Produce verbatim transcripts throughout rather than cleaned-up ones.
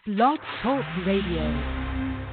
Blog Talk Radio.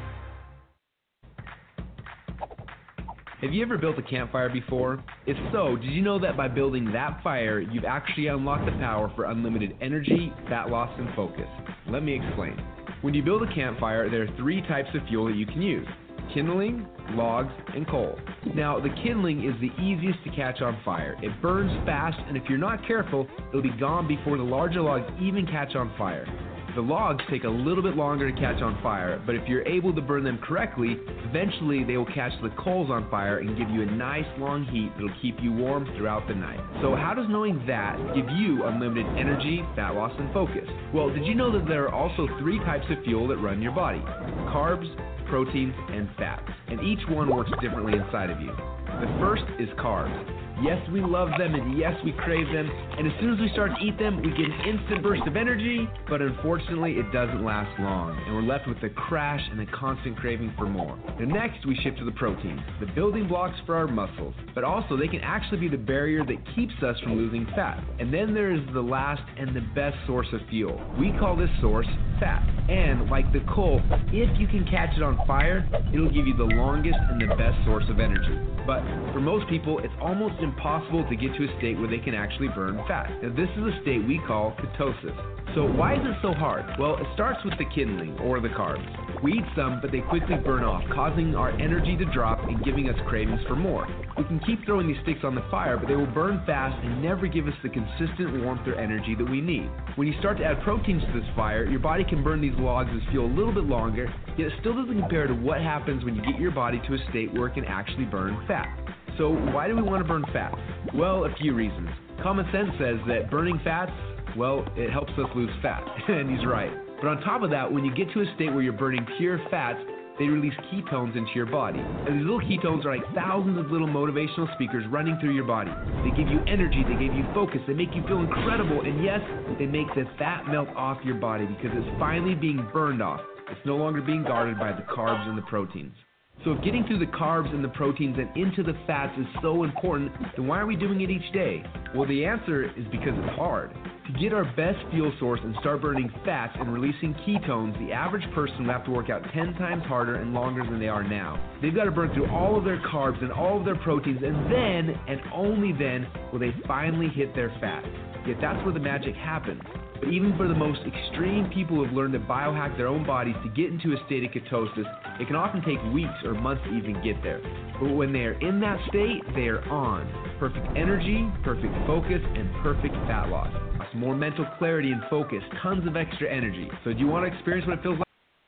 Have you ever built a campfire before? If so, did you know that by building that fire, you've actually unlocked the power for unlimited energy, fat loss, and focus? Let me explain. When you build a campfire, there are three types of fuel that you can use: kindling, logs, and coal. Now, the kindling is the easiest to catch on fire. It burns fast, and if you're not careful, it'll be gone before the larger logs even catch on fire. The logs take a little bit longer to catch on fire, but if you're able to burn them correctly, eventually they will catch the coals on fire and give you a nice long heat that'll keep you warm throughout the night. So how does knowing that give you unlimited energy, fat loss, and focus? Well, did you know that there are also three types of fuel that run your body? Carbs, proteins, and fats. And each one works differently inside of you. The first is carbs. Yes, we love them, and yes, we crave them, and as soon as we start to eat them, we get an instant burst of energy, but unfortunately, it doesn't last long, and we're left with a crash and a constant craving for more. And next, we shift to the proteins, the building blocks for our muscles, but also they can actually be the barrier that keeps us from losing fat. And then there is the last and the best source of fuel. We call this source fat, and like the coal, if you can catch it on fire, it'll give you the longest and the best source of energy. But for most people, it's almost impossible to get to a state where they can actually burn fat. Now, this is a state we call ketosis. So why is it so hard? Well, it starts with the kindling, or the carbs. We eat some, but they quickly burn off, causing our energy to drop and giving us cravings for more. We can keep throwing these sticks on the fire, but they will burn fast and never give us the consistent warmth or energy that we need. When you start to add proteins to this fire, your body can burn these logs as fuel a little bit longer, yet it still doesn't compare to what happens when you get your body to a state where it can actually burn fat. So why do we want to burn fat? Well, a few reasons. Common sense says that burning fats, well, it helps us lose fat, and he's right. But on top of that, when you get to a state where you're burning pure fats, they release ketones into your body. And these little ketones are like thousands of little motivational speakers running through your body. They give you energy, they give you focus, they make you feel incredible, and yes, they make the fat melt off your body because it's finally being burned off. It's no longer being guarded by the carbs and the proteins. So if getting through the carbs and the proteins and into the fats is so important, then why are we doing it each day? Well, the answer is because it's hard. To get our best fuel source and start burning fats and releasing ketones, the average person will have to work out ten times harder and longer than they are now. They've got to burn through all of their carbs and all of their proteins, and then, and only then, will they finally hit their fat. Yet that's where the magic happens. But even for the most extreme people who have learned to biohack their own bodies to get into a state of ketosis, it can often take weeks or months to even get there. But when they are in that state, they are on. Perfect energy, perfect focus, and perfect fat loss. More mental clarity and focus, tons of extra energy. So do you want to experience what it feels like?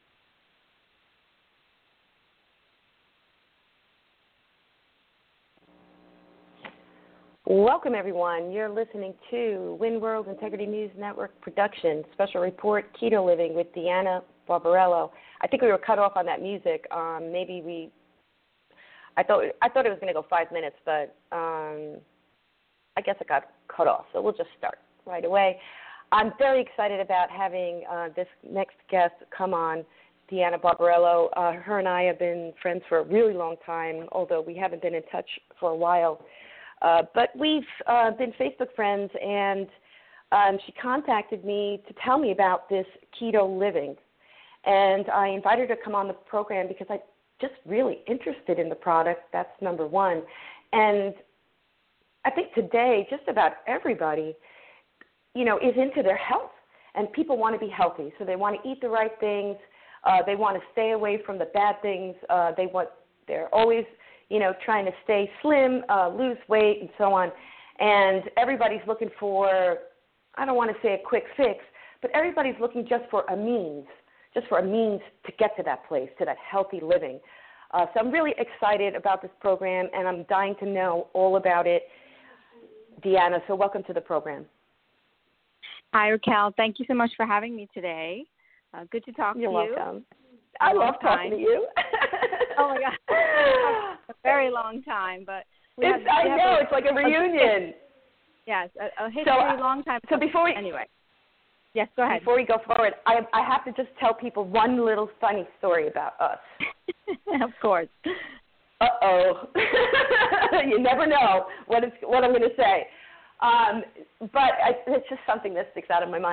Welcome, everyone. You're listening to Win World Integrity News Network production, special report, Keto Living with Deanna Barbarello. I think we were cut off on that music. Um, maybe we, I thought I thought it was going to go five minutes, but um, I guess it got cut off. So we'll just start right away. I'm very excited about having uh, this next guest come on, Deanna Barbarello. Uh, her and I have been friends for a really long time, although we haven't been in touch for a while. Uh, but we've uh, been Facebook friends, and um, she contacted me to tell me about this keto living. And I invited her to come on the program because I'm just really interested in the product. That's number one. And I think today just about everybody, you know, is into their health. And people want to be healthy, so they want to eat the right things. Uh, they want to stay away from the bad things. Uh, they want, they're always, you know, trying to stay slim, uh, lose weight, and so on. And everybody's looking for, I don't want to say a quick fix, but everybody's looking just for a means, just for a means to get to that place, to that healthy living. Uh, so I'm really excited about this program, and I'm dying to know all about it. Deanna, so welcome to the program. Hi, Raquel. Thank you so much for having me today. Uh, good to talk You're to you. You're welcome. I love talking to you. Oh, my God. A very long time, but we it's, have, I we have know. a, it's like a reunion. Yes, a, a history, so, long time. So before we, anyway. Yes, go ahead. Before we go forward, I, I have to just tell people one little funny story about us. Of course. Uh-oh. You never know what, it's, what I'm going to say. Um, but I, it's just something that sticks out of my mind.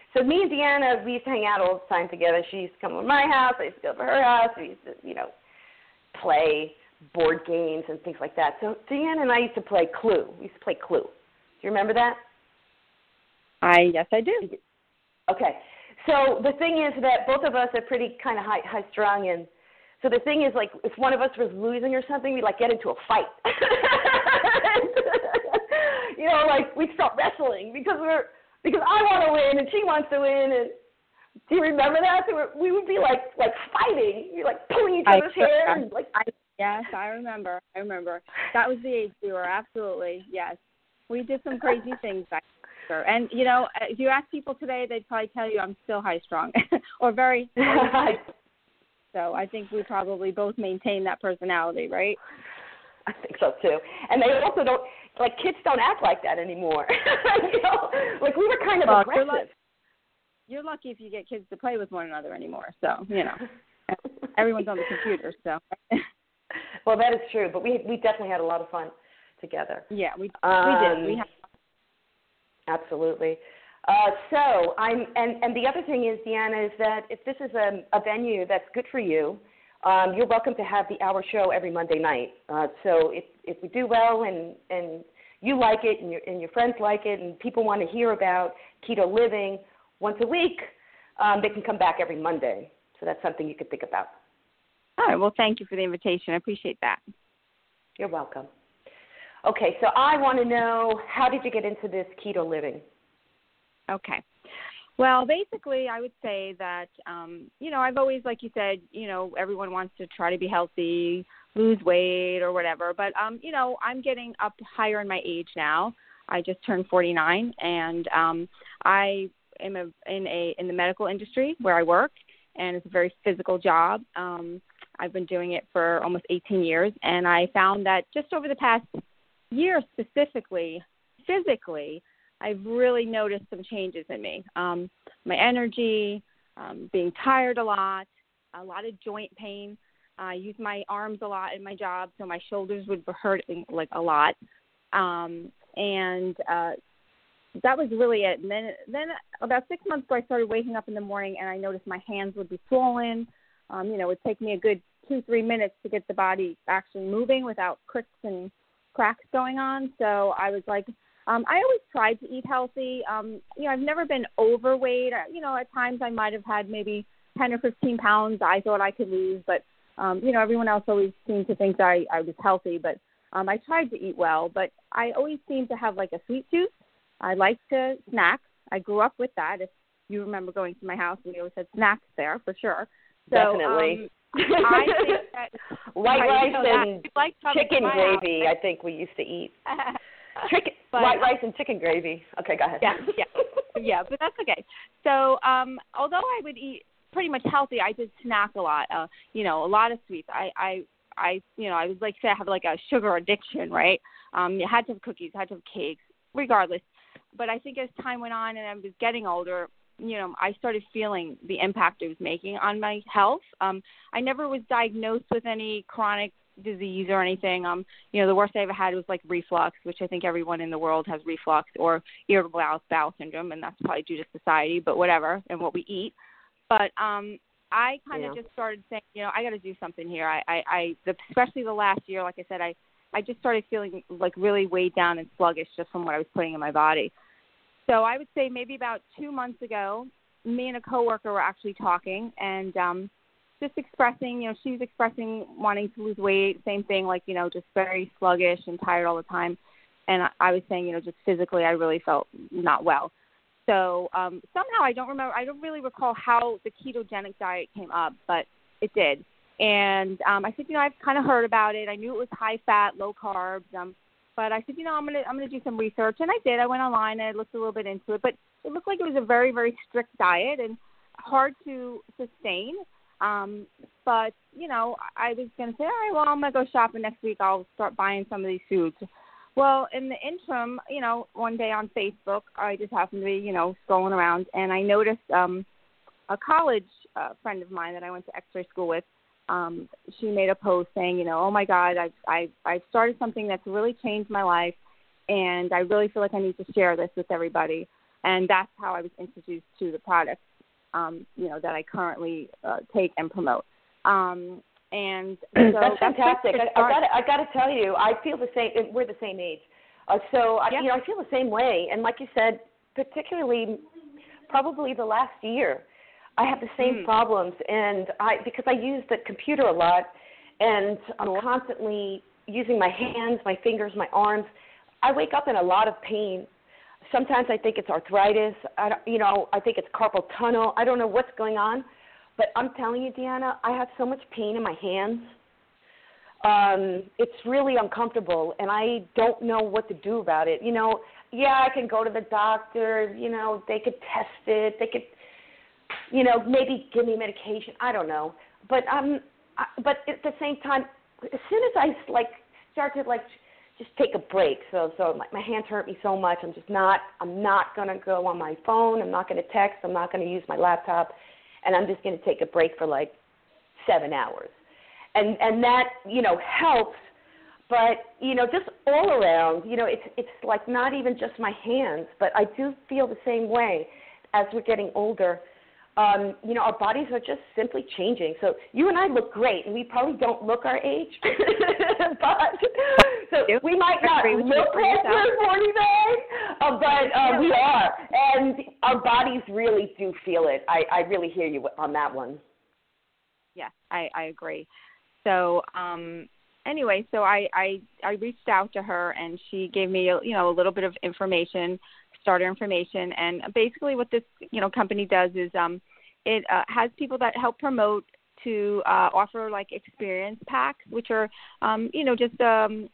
So me and Deanna, we used to hang out all the time together. She used to come to my house. I used to go to her house. We used to, you know, play board games and things like that. So Deanna and I used to play Clue. We used to play Clue. Do you remember that? I yes, I do. Okay. So the thing is that both of us are pretty kind of high, high strung, and so the thing is, like, if one of us was losing or something, we'd like get into a fight. You know, like we'd start wrestling because we're because I want to win and she wants to win. And do you remember that? So we're, we would be like like fighting, we like pulling each other's I, hair. And, like, I, yes, I remember. I remember. That was the age we were. Absolutely, yes. We did some crazy things back then. And, you know, if you ask people today, they'd probably tell you I'm still high strung or very high. So I think we probably both maintain that personality, right? I think so, too. And they also don't, like, kids don't act like that anymore. You know, like, we were kind of well, aggressive. You're, lucky, you're lucky if you get kids to play with one another anymore. So, you know, everyone's on the computer, so. Well, that is true, but we we definitely had a lot of fun together. Yeah, we um, we did. We had absolutely. Uh, so I'm, and, and the other thing is, Deanna, is that if this is a, a venue that's good for you, um, you're welcome to have the hour show every Monday night. Uh, so if if we do well and and you like it and your and your friends like it and people want to hear about keto living once a week, um, they can come back every Monday. So that's something you could think about. All right. Well, thank you for the invitation. I appreciate that. You're welcome. Okay, so I want to know, how did you get into this keto living? Okay. Well, basically, I would say that, um, you know, I've always, like you said, you know, everyone wants to try to be healthy, lose weight or whatever. But, um, you know, I'm getting up higher in my age now. I just turned forty-nine, and um, I am a, in a in the medical industry where I work, and it's a very physical job. Um, I've been doing it for almost eighteen years, and I found that just over the past year specifically, physically, I've really noticed some changes in me. Um, my energy, um, being tired a lot, a lot of joint pain. I use my arms a lot in my job, so my shoulders would be hurting like a lot. Um, and uh, that was really it. And then, then about six months ago, I started waking up in the morning, and I noticed my hands would be swollen. Um, you know, it would take me a good two, three minutes to get the body actually moving without cricks and cracks going on. So I was like, um, I always tried to eat healthy. Um, you know, I've never been overweight. You know, at times I might have had maybe ten or fifteen pounds I thought I could lose, but, um, you know, everyone else always seemed to think that I, I was healthy, but um, I tried to eat well, but I always seemed to have like a sweet tooth. I like to snack. I grew up with that. If you remember going to my house, we always had snacks there for sure. So, Definitely. Um, I think that white rice and like chicken gravy, house. I think we used to eat. Chicken, but, white rice and chicken gravy. Okay, go ahead. Yeah, yeah, yeah, but that's okay. So, um, although I would eat pretty much healthy, I did snack a lot. Uh, you know, a lot of sweets. I, I, I, you know, I was like say I have like a sugar addiction, right? Um, you had to have cookies, had to have cakes, regardless. But I think as time went on and I was getting older, you know, I started feeling the impact it was making on my health. Um, I never was diagnosed with any chronic disease or anything. Um, you know, the worst I ever had was like reflux, which I think everyone in the world has reflux or irritable bowel, bowel syndrome, and that's probably due to society, but whatever, and what we eat. But um, I kind of yeah. just started saying, you know, I got to do something here. I, I, I the, especially the last year, like I said, I, I just started feeling like really weighed down and sluggish just from what I was putting in my body. So I would say maybe about two months ago, me and a coworker were actually talking and um, just expressing, you know, she was expressing wanting to lose weight, same thing, like, you know, just very sluggish and tired all the time. And I, I was saying, you know, just physically I really felt not well. So um, somehow I don't remember, I don't really recall how the ketogenic diet came up, but it did. And um, I said, you know, I've kind of heard about it. I knew it was high fat, low carbs. Um, But I said, you know, I'm gonna I'm gonna do some research, and I did. I went online and I looked a little bit into it, but it looked like it was a very very strict diet and hard to sustain. Um, but you know, I was gonna say, all right, well, I'm gonna go shopping next week. I'll start buying some of these foods. Well, in the interim, you know, one day on Facebook, I just happened to be, you know, scrolling around, and I noticed um, a college uh, friend of mine that I went to X-ray school with. Um, she made a post saying, you know, oh my God, I've, I've, I've started something that's really changed my life, and I really feel like I need to share this with everybody. and that's how I was introduced to the product, um, you know, that I currently uh, take and promote. Um, and so that's fantastic. That's I, I got I got to tell you, I feel the same. We're the same age, uh, so I, yeah. you know, I feel the same way. And like you said, particularly, probably the last year, I have the same mm. problems, and I because I use the computer a lot, and I'm constantly using my hands, my fingers, my arms. I wake up in a lot of pain. Sometimes I think it's arthritis. I don't, you know, I think it's carpal tunnel. I don't know what's going on. But I'm telling you, Deanna, I have so much pain in my hands. Um, it's really uncomfortable, and I don't know what to do about it. You know, yeah, I can go to the doctor. You know, they could test it. They could, you know, maybe give me medication. I don't know. But um, I, but at the same time, as soon as I like start to like just take a break, so so my, my hands hurt me so much. I'm just not. I'm not gonna go on my phone. I'm not gonna text. I'm not gonna use my laptop. And I'm just going to take a break for like seven hours. And and that, you know, helps. But, you know, just all around, you know, it's it's like not even just my hands, but I do feel the same way as we're getting older. Um, you know, our bodies are just simply changing. So you and I look great, and we probably don't look our age. but so we might not look like we're forty-nine, uh, but uh, we are. And our bodies really do feel it. I, I really hear you on that one. Yeah, I, I agree. So um, anyway, so I, I, I reached out to her, and she gave me, you know, a little bit of information, starter information. And basically what this, you know, company does is um, it uh, has people that help promote to uh, offer like experience packs, which are, um, you know, just um,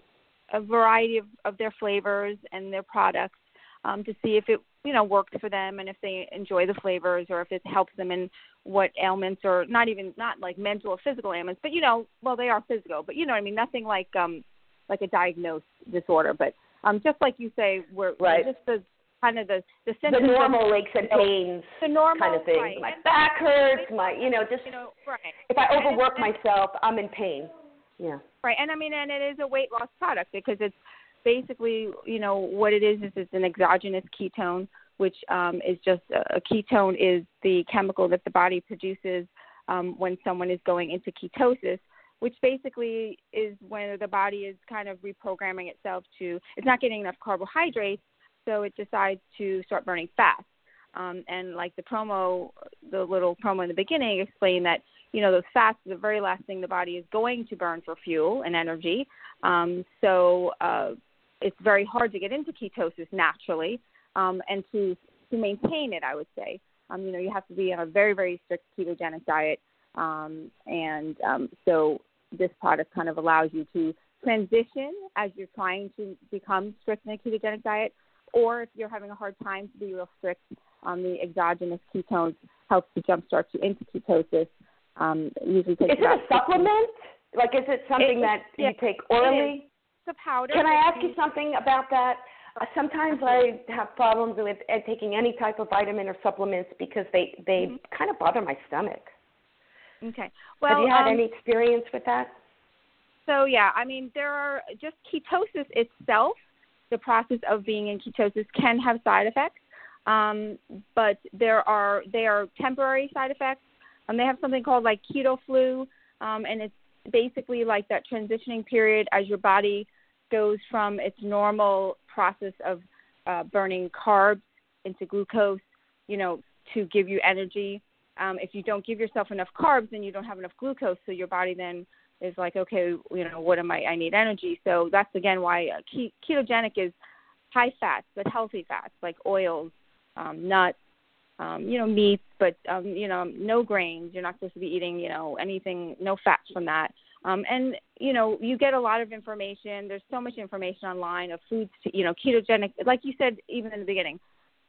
a variety of, of their flavors and their products um, to see if it, you know, works for them and if they enjoy the flavors or if it helps them in what ailments or not even, not like mental or physical ailments, but, you know, well, they are physical, but, you know what I mean, nothing like um, like a diagnosed disorder, but um, just like you say, we're, right. we're just the kind of the the, the normal aches and pains, the normal kind of thing. Right. My back hurts, my you know just you know, right. if I overwork and, and, myself, I'm in pain. Yeah. Right, and I mean, and it is a weight loss product because it's basically, you know, what it is is it's an exogenous ketone, which um, is just a, a ketone is the chemical that the body produces um, when someone is going into ketosis, which basically is when the body is kind of reprogramming itself to, it's not getting enough carbohydrates, so it decides to start burning fat. Um, and like the promo, the little promo in the beginning explained that, you know, those fats are the very last thing the body is going to burn for fuel and energy. Um, so uh, it's very hard to get into ketosis naturally um, and to, to maintain it, I would say. Um, you know, you have to be on a very, very strict ketogenic diet. Um, and um, so this product kind of allows you to transition as you're trying to become strict in a ketogenic diet, or if you're having a hard time to be real strict on the exogenous ketones, helps to jumpstart you into ketosis. Um, usually takes is it a supplement? Like, is it something it, that yeah, you take orally? It's a powder. Can I ask you something about that? Uh, sometimes I have problems with uh, taking any type of vitamin or supplements because they, they mm-hmm. kind of bother my stomach. Okay. Well, have you had um, any experience with that? So, yeah, I mean, there are just ketosis itself. The process of being in ketosis can have side effects, um, but there are they are temporary side effects. Um, they have something called like keto flu, um, and it's basically like that transitioning period as your body goes from its normal process of uh, burning carbs into glucose, you know, to give you energy. Um, if you don't give yourself enough carbs, then you don't have enough glucose, so your body then is like, okay, you know, what am I? I need energy. So that's, again, why ketogenic is high fats, but healthy fats, like oils, um, nuts, um, you know, meats, but, um, you know, no grains. You're not supposed to be eating, you know, anything, no fats from that. Um, and, you know, you get a lot of information. There's so much information online of foods, to, you know, ketogenic. Like you said, even in the beginning,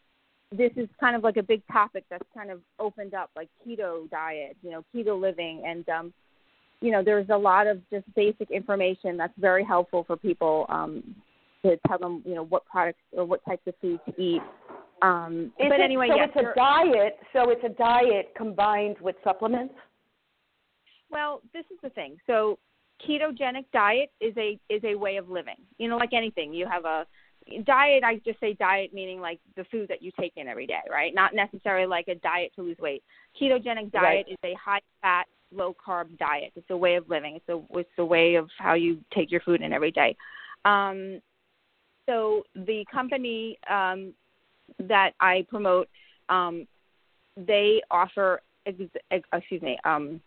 this is kind of like a big topic that's kind of opened up, like keto diet, you know, keto living. And, um, you know, there's a lot of just basic information that's very helpful for people um, to tell them, you know, what products or what types of food to eat. Um, Is but it, anyway, so yes, it's a diet. So it's a diet combined with supplements. Well, this is the thing. So ketogenic diet is a is a way of living. You know, like anything, you have a diet, I just say diet meaning like the food that you take in every day, right? Not necessarily like a diet to lose weight. Ketogenic diet Right. is a high-fat, low-carb diet. It's a way of living. It's a, it's a way of how you take your food in every day. Um, so the company um, that I promote, um, they offer, ex- ex- excuse me, um,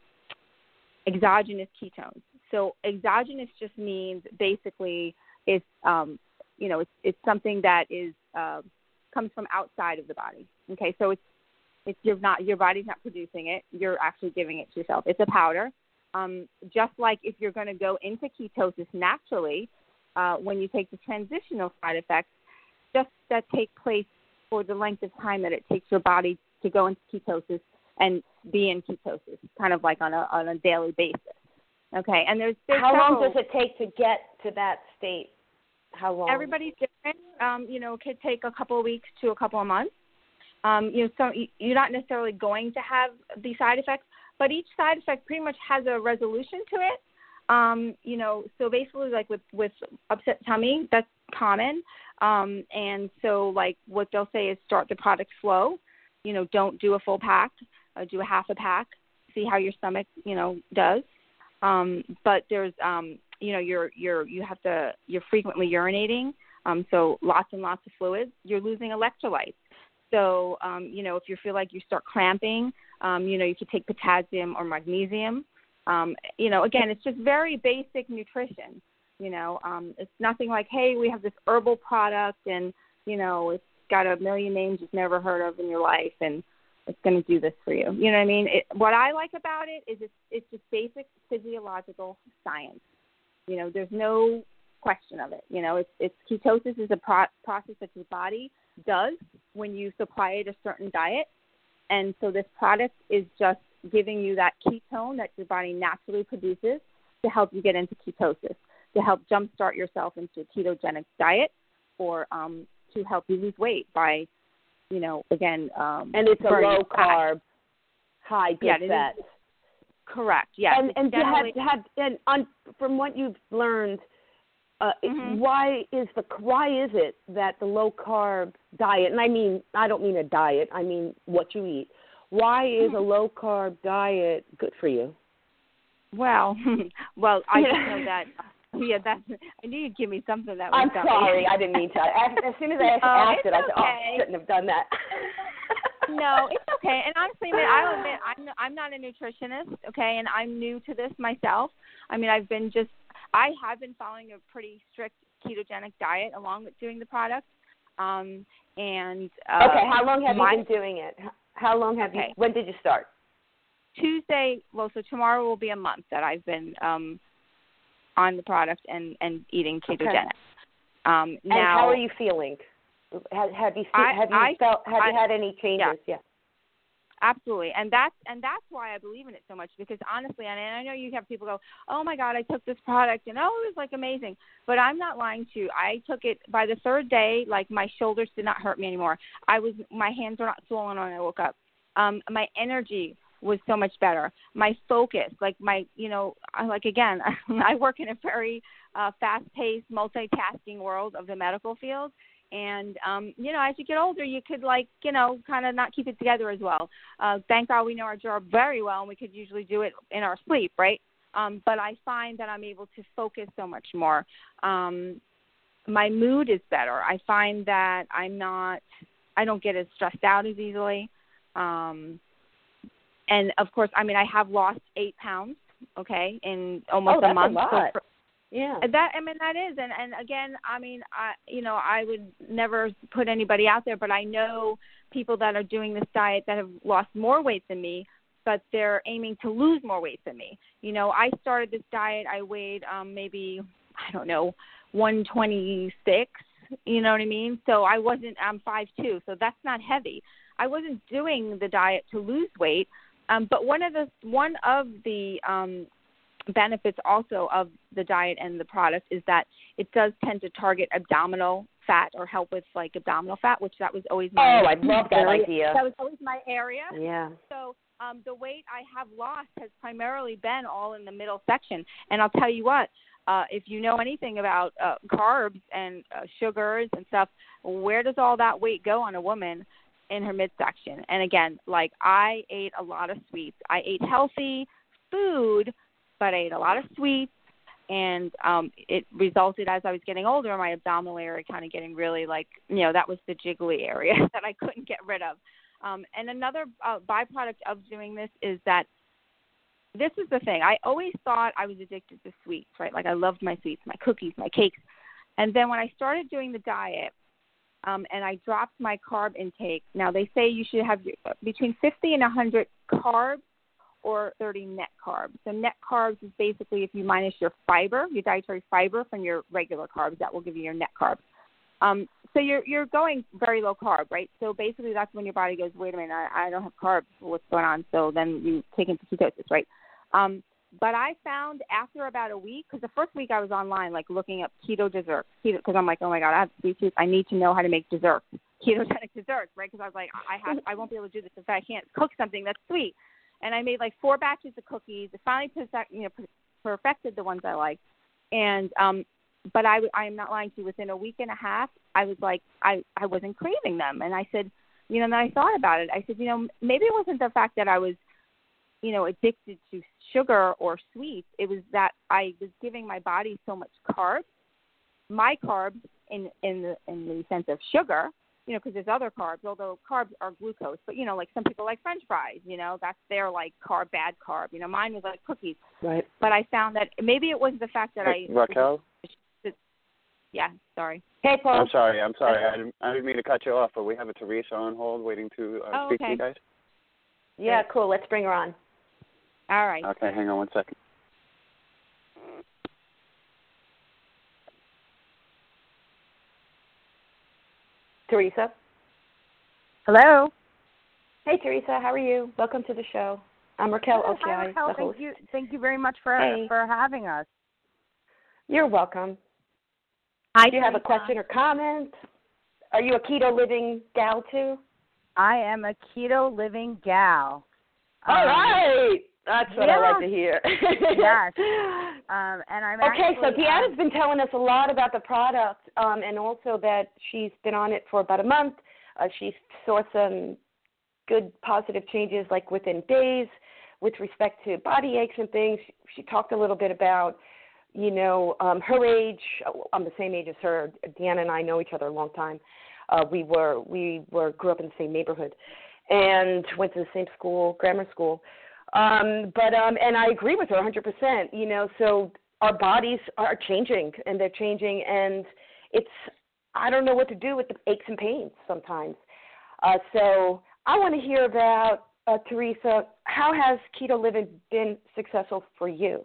exogenous ketones. So exogenous just means basically it's, um, you know, it's, it's something that is uh, comes from outside of the body. Okay, so it's it's you're not your body's not producing it. You're actually giving it to yourself. It's a powder. Um, just like if you're going to go into ketosis naturally, uh, when you take the transitional side effects, just that take place for the length of time that it takes your body to go into ketosis and be in ketosis, kind of like on a on a daily basis. Okay, and there's, there's how several, long does it take to get to that state? How long? Everybody's different. Um, you know, it could take a couple of weeks to a couple of months. Um, you know, so you're not necessarily going to have the side effects, but each side effect pretty much has a resolution to it. Um, you know, so basically, like with with upset tummy, that's common. Um, and so, like what they'll say is start the product slow. You know, don't do a full pack. Uh, do a half a pack. See how your stomach, you know, does. Um, but there's, um, you know, you're you're you have to you're frequently urinating. Um, so lots and lots of fluids. You're losing electrolytes. So, um, you know, if you feel like you start cramping, um, you know, you could take potassium or magnesium. Um, you know, again, it's just very basic nutrition. You know, um, it's nothing like, hey, we have this herbal product and, you know, it's got a million names you've never heard of in your life and it's going to do this for you. You know what I mean? It, what I like about it is it's, it's just basic physiological science. You know, there's no question of it. You know, it's, it's ketosis is a pro- process that your body does when you supply it a certain diet. And so this product is just giving you that ketone that your body naturally produces to help you get into ketosis, to help jumpstart yourself into a ketogenic diet or um, to help you lose weight by, you know, again, um, and it's a low fat. carb, high good yeah, fat. Is, correct. Yes. And and you generally, have, have and on, from what you've learned, uh, mm-hmm. why is the why is it that the low carb diet? And I mean, I don't mean a diet. I mean what you eat. Why is mm-hmm. a low carb diet good for you? Well, well, I just know that. Yeah, that's. I knew you'd give me something that was. I'm sorry, I didn't mean to. As, as soon as I asked, oh, asked it, I said, "Oh, okay. I shouldn't have done that." No, it's okay. And honestly, admit, I'll admit, I'm I'm not a nutritionist, okay, and I'm new to this myself. I mean, I've been just, I have been following a pretty strict ketogenic diet along with doing the product. Um, and uh, okay, how long have my, you been doing it? How long have okay. you? When did you start? Tuesday. Well, so tomorrow will be a month that I've been um, on the product and, and eating ketogenic. Okay. Um, now, and how are you feeling? Have, have you I, have you I, felt have I, you had any changes? Yeah. yeah. Absolutely, and that's and that's why I believe in it so much, because honestly, and I know you have people go, oh my God, I took this product and oh, it was like amazing, but I'm not lying to you. I took it by the third day, like my shoulders did not hurt me anymore. I was my hands were not swollen when I woke up. Um, my energy was so much better. My focus, like my, you know, like again, I work in a very uh, fast-paced, multitasking world of the medical field. And, um, you know, as you get older, you could, like, you know, kind of not keep it together as well. Uh, thank God we know our job very well, and we could usually do it in our sleep, right? Um, but I find that I'm able to focus so much more. Um, my mood is better. I find that I'm not, I don't get as stressed out as easily. Um, and, of course, I mean, I have lost eight pounds, okay, in almost oh, that's a month. A lot. So for, Yeah. That I mean that is, and and again, I mean, I you know I would never put anybody out there, but I know people that are doing this diet that have lost more weight than me, but they're aiming to lose more weight than me. You know, I started this diet. I weighed um, maybe I don't know one twenty-six. You know what I mean? So I wasn't. I'm five two, so that's not heavy. I wasn't doing the diet to lose weight, um, but one of the one of the um, benefits also of the diet and the product is that it does tend to target abdominal fat or help with like abdominal fat, which that was always my oh I love that area. idea. That was always my area. Yeah. So um, um, the weight I have lost has primarily been all in the middle section. And I'll tell you what, uh, if you know anything about uh, carbs and uh, sugars and stuff, where does all that weight go on a woman? In her midsection. And again, like I ate a lot of sweets. I ate healthy food, but I ate a lot of sweets. And um, it resulted as I was getting older, my abdominal area kind of getting really like, you know, that was the jiggly area that I couldn't get rid of. Um, and another uh, byproduct of doing this is that this is the thing. I always thought I was addicted to sweets, right? Like I loved my sweets, my cookies, my cakes. And then when I started doing the diet, um, and I dropped my carb intake. Now, they say you should have between fifty and one hundred carbs or thirty net carbs. So net carbs is basically if you minus your fiber, your dietary fiber from your regular carbs, that will give you your net carbs. Um, so you're you're going very low carb, right? So basically that's when your body goes, wait a minute, I, I don't have carbs. What's going on? So then you take into ketosis, right? Um, but I found after about a week, because the first week I was online, like looking up keto desserts, keto, because I'm like, oh my God, I have sweet tooth. I need to know how to make desserts, ketogenic desserts, right? Because I was like, I have, I won't be able to do this if I can't cook something that's sweet. And I made like four batches of cookies. I finally perfect, you know, perfected the ones I liked. And um, but I, I am not lying to you. Within a week and a half, I was like, I, I wasn't craving them. And I said, you know, and then I thought about it. I said, you know, maybe it wasn't the fact that I was, you know, addicted to sugar or sweets. It was that I was giving my body so much carbs. My carbs in in the in the sense of sugar, you know, because there's other carbs, although carbs are glucose. But, you know, like some people like French fries, you know, that's their, like, carb, bad carb. You know, mine was like cookies. Right. But I found that maybe it was the fact that hey, I... Raquel? Yeah, sorry. Hey, Paul. I'm sorry, I'm sorry. I didn't, I didn't mean to cut you off, but we have a Teresa on hold waiting to uh, oh, speak okay. to you guys. Yeah, cool. Let's bring her on. All right. Okay, hang on one second. Teresa. Hello. Hey, Teresa. How are you? Welcome to the show. I'm Raquel Hi, Ochiai, Raquel. the Thank host. you. Thank you very much for Hey. for having us. You're welcome. Hi, Do you have a Teresa. question or comment? Are you a keto living gal too? I am a keto living gal. All Um, right. That's what yeah. I like to hear. Yes. Um, and I'm Okay, so actually, Deanna's um, been telling us a lot about the product, um, and also that she's been on it for about a month. Uh, she saw some good positive changes, like within days, with respect to body aches and things. She, she talked a little bit about, you know, um, her age. I'm the same age as her. Deanna and I know each other a long time. Uh, we were we were grew up in the same neighborhood, and went to the same school, grammar school. Um, but um, and I agree with her one hundred percent. You know, so our bodies are changing, and they're changing, and it's I don't know what to do with the aches and pains sometimes. Uh, so I want to hear about uh, Teresa. How has keto living been successful for you?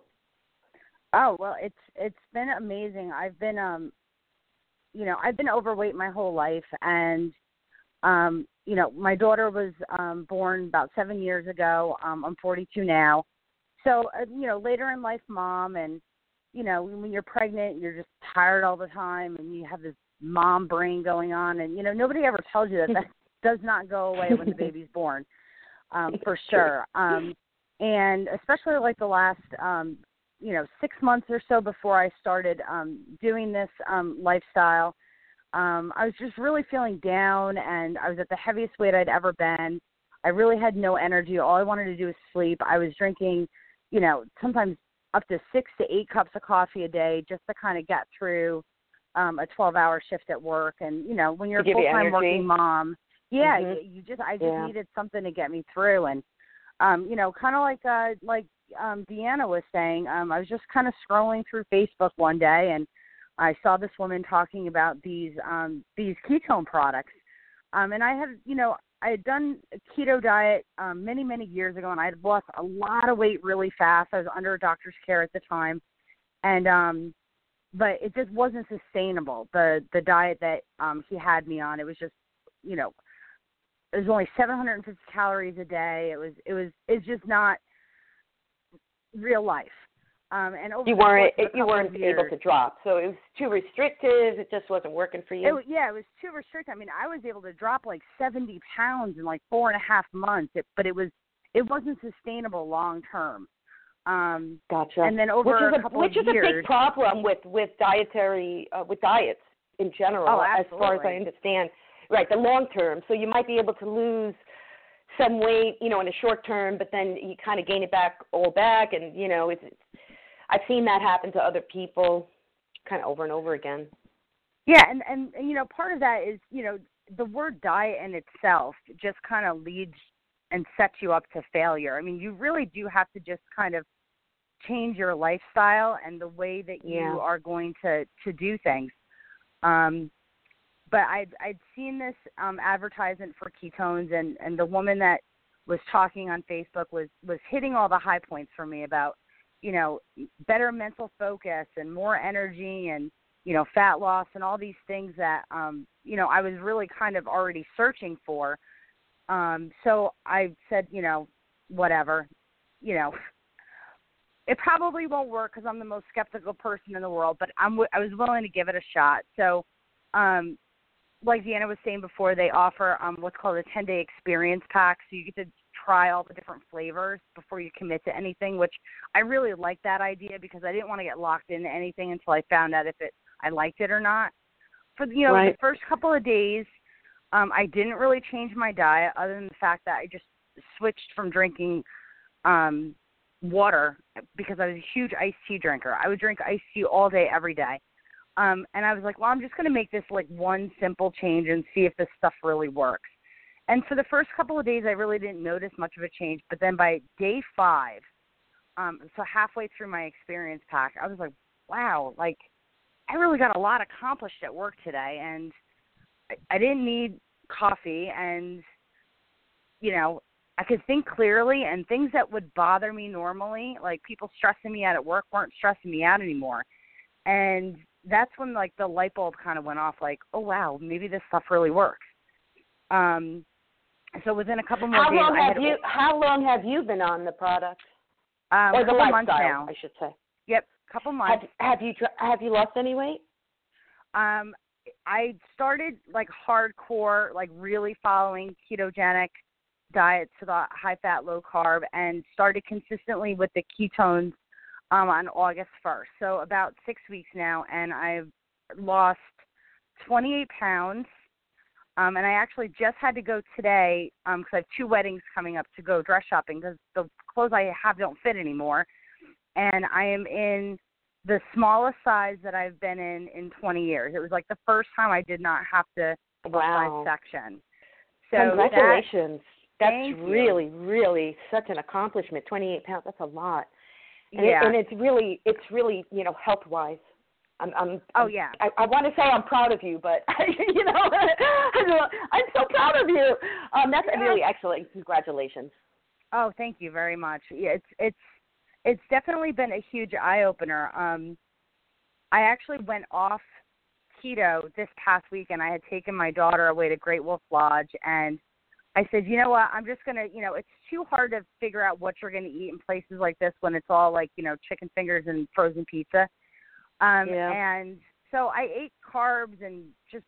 Oh well, it's it's been amazing. I've been um, you know, I've been overweight my whole life, and um, you know, my daughter was um, born about seven years ago. Um, I'm forty-two now, so uh, you know, later in life, mom, and you know, when you're pregnant, you're just tired all the time, and you have this mom brain going on, and you know, nobody ever tells you that that does not go away when the baby's born, um, for sure. Um, and especially like the last, um, you know, six months or so before I started um, doing this um, lifestyle, um, I was just really feeling down, and I was at the heaviest weight I'd ever been. I really had no energy. All I wanted to do was sleep. I was drinking, you know, sometimes up to six to eight cups of coffee a day just to kind of get through um, a twelve-hour shift at work. And, you know, when you're a full-time working mom, yeah, mm-hmm. you, you just I just yeah. needed something to get me through. And, um, you know, kind of like uh, like um, Deanna was saying, um, I was just kind of scrolling through Facebook one day, and I saw this woman talking about these um, these ketone products. Um, and I had, you know, I had done a keto diet um, many, many years ago, and I had lost a lot of weight really fast. I was under a doctor's care at the time. And, um, but it just wasn't sustainable, the, the diet that um, he had me on. It was just, you know, it was only seven hundred fifty calories a day. It was, it was, it's just not real life. Um, and over you weren't you couple weren't of years, able to drop, so it was too restrictive. It just wasn't working for you. It, yeah, it was too restrictive. I mean, I was able to drop like seventy pounds in like four and a half months, it, but it was it wasn't sustainable long term. Um, gotcha. And then over which is a a, couple which of is years, a big problem with with dietary uh, with diets in general, oh, as far as I absolutely. understand. Right, the long term. So you might be able to lose some weight, you know, in the short term, but then you kind of gain it back all back, and you know, it's, it's I've seen that happen to other people, kind of over and over again. Yeah, and, and and you know, part of that is, you know, the word diet in itself just kind of leads and sets you up to failure. I mean, you really do have to just kind of change your lifestyle and the way that you Yeah. are going to, to do things. Um, but I'd, I'd seen this um, advertisement for ketones, and, and the woman that was talking on Facebook was, was hitting all the high points for me about, you know, better mental focus and more energy and, you know, fat loss and all these things that, um, you know, I was really kind of already searching for. Um, so I said, you know, whatever, you know, it probably won't work because I'm the most skeptical person in the world, but I'm, I was willing to give it a shot. So, um, like Deanna was saying before, they offer um, what's called a ten-day experience pack, so you get to try all the different flavors before you commit to anything, which I really like that idea because I didn't want to get locked into anything until I found out if it I liked it or not. For you know, Right. the first couple of days, um, I didn't really change my diet other than the fact that I just switched from drinking um, water because I was a huge iced tea drinker. I would drink iced tea all day, every day. Um, and I was like, well, I'm just going to make this like one simple change and see if this stuff really works. And for the first couple of days, I really didn't notice much of a change. But then by day five, um, so halfway through my experience pack, I was like, wow, like I really got a lot accomplished at work today. And I, I didn't need coffee, and, you know, I could think clearly, and things that would bother me normally, like people stressing me out at work, weren't stressing me out anymore. And that's when, like, the light bulb kind of went off, like, oh, wow, maybe this stuff really works. Um, so within a couple more How days, long I have had, you How long have you been on the product, um, or a the couple months lifestyle, now. I should say? Yep, couple months. Have Have you tr- Have you lost any weight? Um, I started, like, hardcore, like, really following ketogenic diets, so the high-fat, low-carb, and started consistently with the ketones um, on August first. So about six weeks now, and I've lost twenty-eight pounds. Um, and I actually just had to go today because um, I have two weddings coming up to go dress shopping because the clothes I have don't fit anymore. And I am in the smallest size that I've been in in twenty years. It was like the first time I did not have to Wow. size section. So Congratulations. That, that's really, really such an accomplishment. twenty-eight pounds, that's a lot. And, yeah. it, and it's really, it's really, you know, health-wise. I'm, I'm, Oh, yeah. I, I want to say I'm proud of you, but, you know, I'm so proud of you. Um, that's Yeah. really excellent. Congratulations. Oh, thank you very much. Yeah, it's it's it's definitely been a huge eye opener. Um, I actually went off keto this past week, and I had taken my daughter away to Great Wolf Lodge, and I said, you know what, I'm just gonna, you know, it's too hard to figure out what you're gonna eat in places like this when it's all like, you know, chicken fingers and frozen pizza. Um, Yeah. And so I ate carbs and just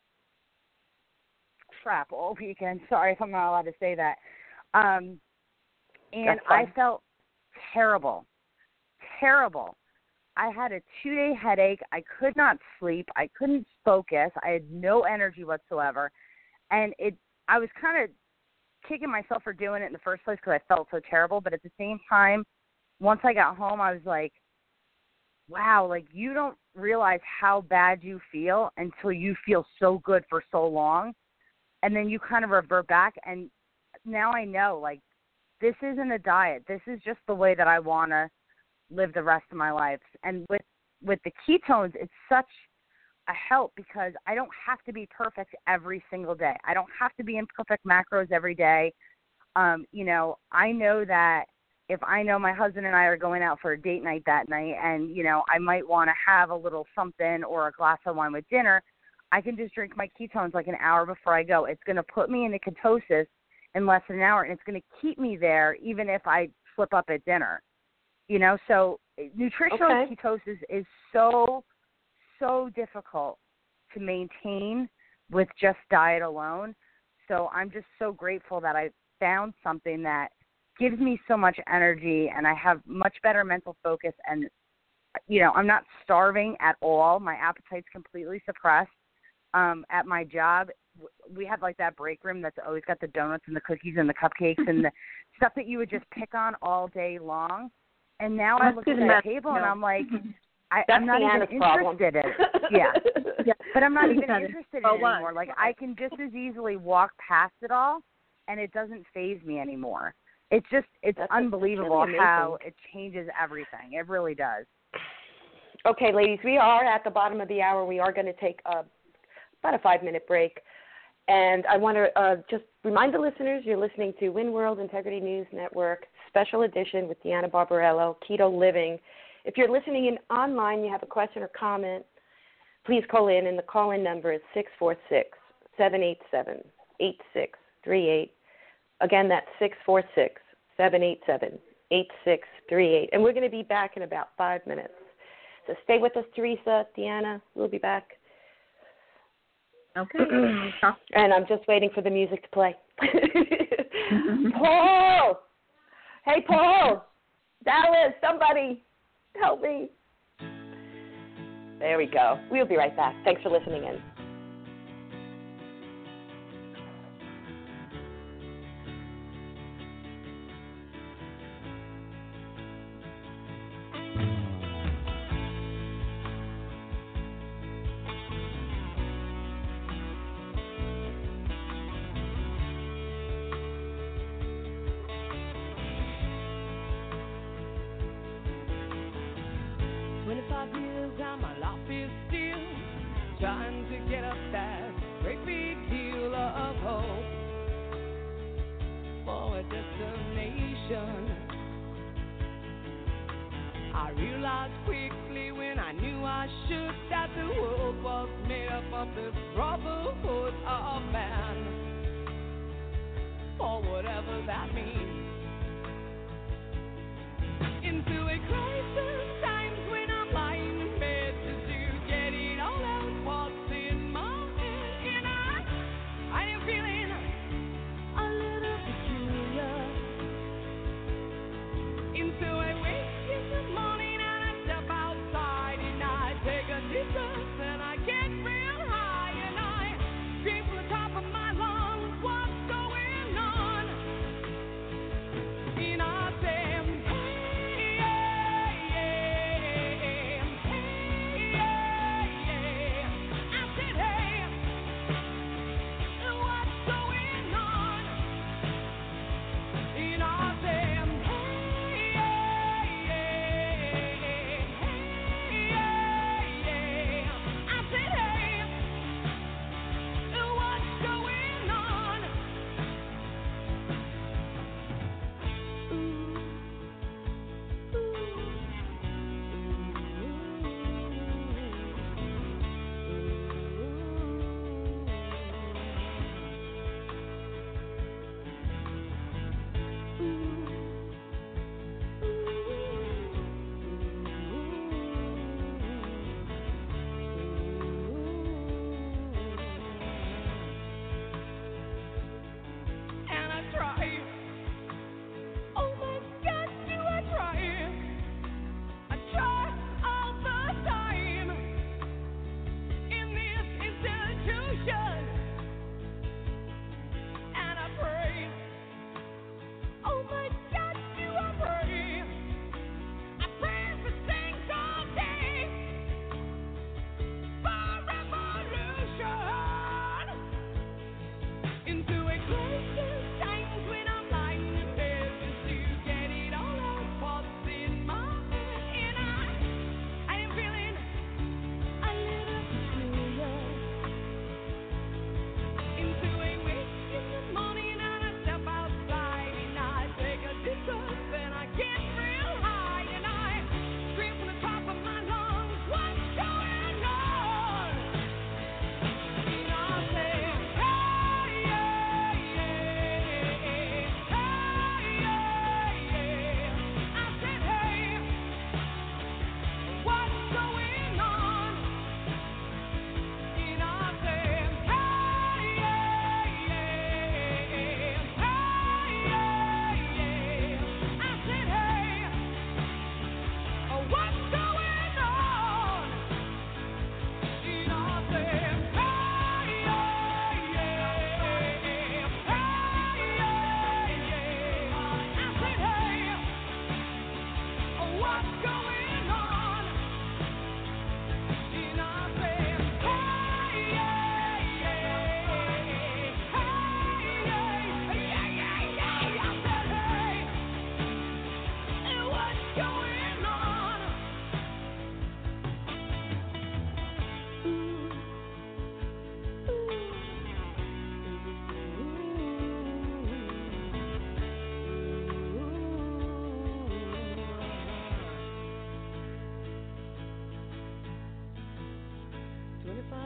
crap all weekend. Sorry if I'm not allowed to say that. Um, and That's fine. I felt terrible, terrible. I had a two-day headache. I could not sleep. I couldn't focus. I had no energy whatsoever. And it, I was kind of kicking myself for doing it in the first place because I felt so terrible. But at the same time, once I got home, I was like, wow, like you don't realize how bad you feel until you feel so good for so long. And then you kind of revert back. And now I know, like, this isn't a diet. This is just the way that I want to live the rest of my life. And with, with the ketones, it's such a help because I don't have to be perfect every single day. I don't have to be in perfect macros every day. Um, you know, I know that if I know my husband and I are going out for a date night that night and, you know, I might want to have a little something or a glass of wine with dinner, I can just drink my ketones like an hour before I go. It's going to put me into ketosis in less than an hour, and it's going to keep me there even if I slip up at dinner. You know, so nutritional Okay. ketosis is so, so difficult to maintain with just diet alone. So I'm just so grateful that I found something that gives me so much energy, and I have much better mental focus. And, you know, I'm not starving at all. My appetite's completely suppressed. Um, at my job, we have like that break room that's always got the donuts and the cookies and the cupcakes and the stuff that you would just pick on all day long. And now I look at that table and I'm like, I, I'm not even interested in it. Yeah. yeah. But I'm not even interested in it anymore. Like, I can just as easily walk past it all, and it doesn't faze me anymore. It's just, it's That's unbelievable really how it changes everything. It really does. Okay, ladies, we are at the bottom of the hour. We are going to take a, about a five-minute break. And I want to uh, just remind the listeners you're listening to Win World Integrity News Network, special edition with Deanna Barbarello, Keto Living. If you're listening in online, you have a question or comment, please call in, and the call-in number is six four six, seven eight seven, eight six three eight. Again, that's six four six, seven eight seven, eight six three eight. And we're going to be back in about five minutes. So stay with us, Teresa, Deanna. We'll be back. Okay. And I'm just waiting for the music to play. Paul! Hey, Paul! Dallas, somebody! Help me. There we go. We'll be right back. Thanks for listening in. twenty-five years and my life is still trying to get up that great big hill of hope for a destination. I realized quickly when I knew I should that the world was made up of the brotherhood of man, or whatever that means. Into a crisis times when I'm lying in bed to do get it all out what's in my head, and I I am feeling a little peculiar. Into a wake in the morning and I step outside and I take a deep breath and I get real high and I scream from the top of my lungs, what's going on?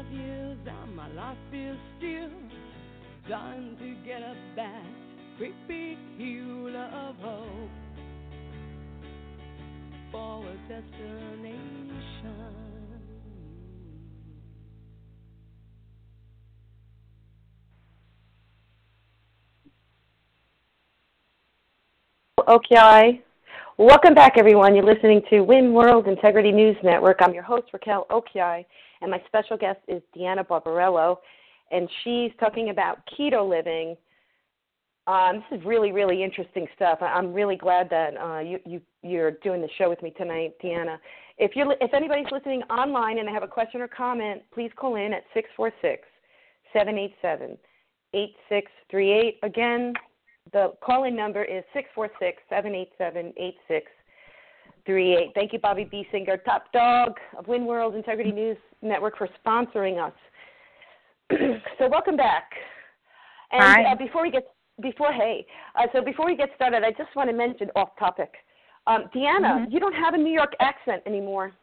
five years and my life is still trying to get up that great big hill of hope for a destination. Okay. Welcome back, everyone. You're listening to Win World Integrity News Network. I'm your host, Raquel Okiai, and my special guest is Deanna Barbarello, and she's talking about keto living. Um, this is really, really interesting stuff. I'm really glad that uh, you, you, you're doing the show with me tonight, Deanna. If, you're, if anybody's listening online and they have a question or comment, please call in at six four six, seven eight seven, eight six three eight. Again, the call-in number is six four six, seven eight seven, eight six three eight. Thank you, Bobby B. Singer, top dog of Win World Integrity News Network, for sponsoring us. So welcome back. And Hi. Uh, before we get before hey, uh, so before we get started, I just want to mention off topic. Um, Deanna, Mm-hmm. you don't have a New York accent anymore.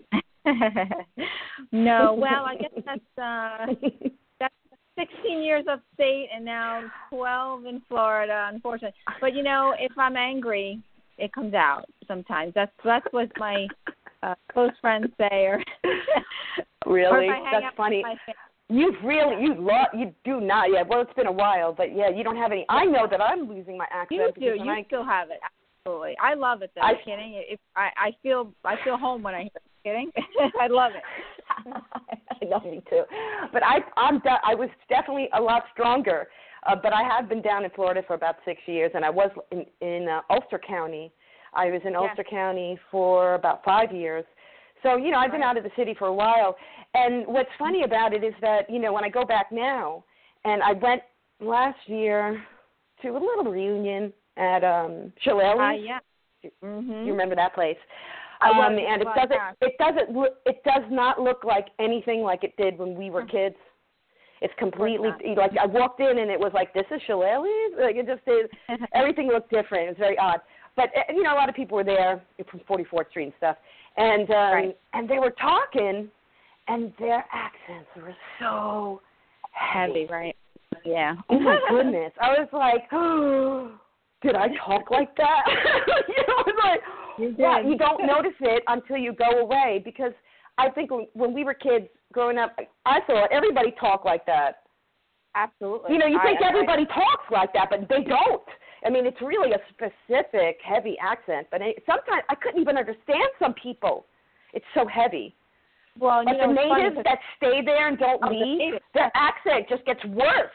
No, well, I guess that's uh, that's sixteen years upstate and now twelve in Florida, unfortunately. But you know, if I'm angry, it comes out sometimes. That's that's what my uh, close friends say. Or Really? or if I hang That's out with funny. my family. You really, you lo- you do not. Yeah, well, it's been a while, but yeah, you don't have any. I know that I'm losing my accent. You do. because when You I, still have it. Absolutely. I love it though. I- I'm kidding. If I, I feel I feel home when I hear it. Kidding. I love it. I know me too. But I I'm de- I was definitely a lot stronger. Uh, but I have been down in Florida for about six years, and I was in in uh, Ulster County. I was in Yes. Ulster County for about five years. So, you know, I've been Right. out of the city for a while. And what's funny about it is that, you know, when I go back now, and I went last year to a little reunion at um Shillelagh's. Uh, yeah. Mm-hmm. You remember that place? I Um, was, and it but, doesn't uh, it doesn't look it does not look like anything like it did when we were kids. It's completely like I walked in and it was like, this is Shillelagh's? Like it just is. Everything looked different. It was very odd. But uh, you know, a lot of people were there from forty-fourth Street and stuff, and um, Right. and they were talking, and their accents were so heavy. Heavy, right? Yeah. Oh my goodness! I was like, oh, did I talk like that? you know, I was like, You did. well, you don't notice it until you go away, because I think when, when we were kids growing up, I thought everybody talked like that. Absolutely. You know, you think I, everybody I, talks like that, but they don't. I mean, it's really a specific, heavy accent. But it, sometimes I couldn't even understand some people. It's so heavy. Well, but you know, the it's funny natives that stay there and don't Oh, the leave, natives. their accent just gets worse.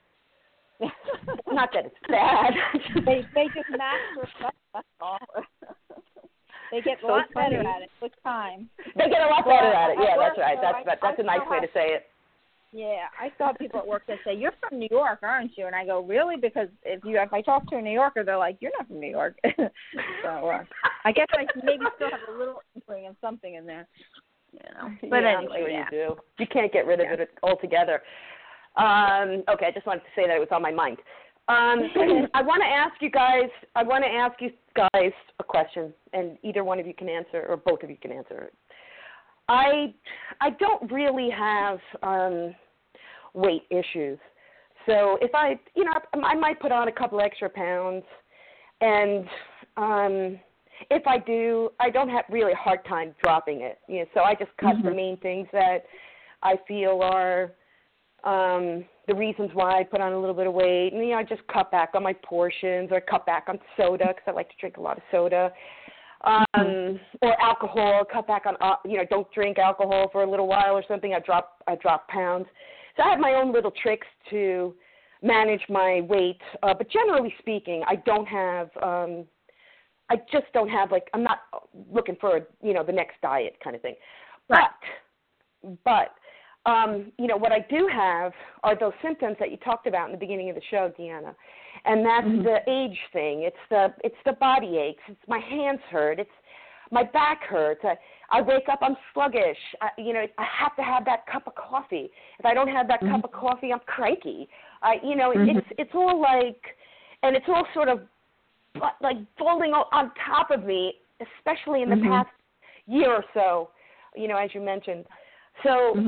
Not that it's bad. they they just master stuff. That's all. They get So a lot funny. better at it with time. They get a lot Well, better at it. at Yeah, work, that's right. though, That's I- that, that's I a nice still way have- to say it. Yeah, I saw people at work that say, "You're from New York, aren't you?" And I go, "Really?" Because if you if I talk to a New Yorker, they're like, "You're not from New York." so uh, I guess I maybe still have a little inkling of something in there. You know. But yeah, anyway, I'm sure yeah. you do. You can't get rid of Yeah. it altogether. Um, okay, I just wanted to say that it was on my mind. Um, I want to ask you guys. I want to ask you guys a question, and either one of you can answer, or both of you can answer it. I I don't really have um, weight issues, so if I, you know, I might put on a couple extra pounds, and um, if I do, I don't have really a hard time dropping it. You know, so I just cut Mm-hmm. the main things that I feel are um, the reasons why I put on a little bit of weight, and you know, I just cut back on my portions, or cut back on soda because I like to drink a lot of soda, um, or alcohol. Cut back on, uh, you know, don't drink alcohol for a little while or something. I drop, I drop pounds. So I have my own little tricks to manage my weight, uh, but generally speaking, I don't have. Um, I just don't have like I'm not looking for you know the next diet kind of thing, Right. but but. Um, you know, what I do have are those symptoms that you talked about in the beginning of the show, Deanna, and that's Mm-hmm. the age thing. It's the it's the body aches. It's my hands hurt. It's my back hurts. I, I wake up, I'm sluggish. I, you know, I have to have that cup of coffee. If I don't have that Mm-hmm. cup of coffee, I'm cranky. I, you know, Mhm. it's it's all like, and it's all sort of like folding on top of me, especially in the Mhm. past year or so. You know, as you mentioned. So Mhm.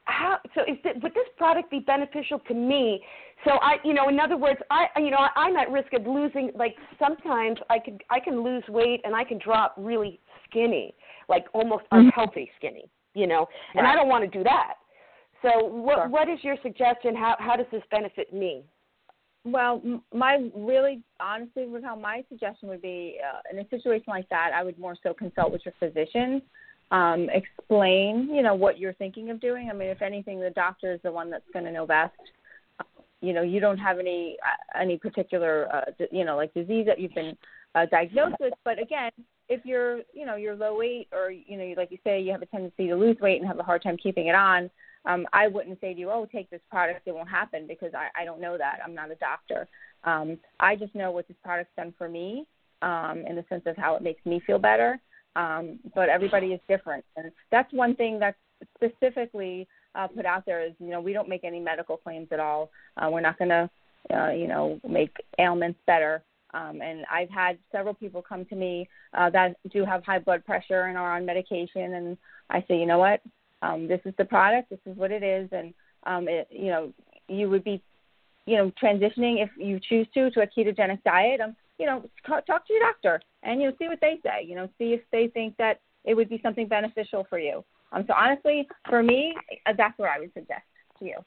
how? So, is th- would this product be beneficial to me? So, I, you know, in other words, I, you know, I, I'm at risk of losing. Like sometimes I could, I can lose weight and I can drop really skinny, like almost Mm-hmm. unhealthy skinny. You know, and Right. I don't want to do that. So, what, Sure. what is your suggestion? How, how does this benefit me? Well, m- my really, honestly, Raquel, my suggestion would be uh, in a situation like that, I would more so consult with your physician, um, explain, you know, what you're thinking of doing. I mean, if anything, the doctor is the one that's going to know best. Uh, you know, you don't have any uh, any particular, uh, d- you know, like disease that you've been uh, diagnosed with. But again, if you're, you know, you're low weight or, you know, like you say, you have a tendency to lose weight and have a hard time keeping it on, Um, I wouldn't say to you, oh, take this product, it won't happen, because I, I don't know that. I'm not a doctor. Um, I just know what this product's done for me um, in the sense of how it makes me feel better. Um, but everybody is different. And that's one thing that's specifically uh, put out there is, you know, we don't make any medical claims at all. Uh, we're not going to, uh, you know, make ailments better. Um, and I've had several people come to me uh, that do have high blood pressure and are on medication. And I say, you know what? Um, this is the product, this is what it is, and, um, it, you know, you would be, you know, transitioning if you choose to, to a ketogenic diet, um, you know, talk to your doctor and, you know, see what they say, you know, see if they think that it would be something beneficial for you. Um, so honestly, for me, uh, that's what I would suggest to you.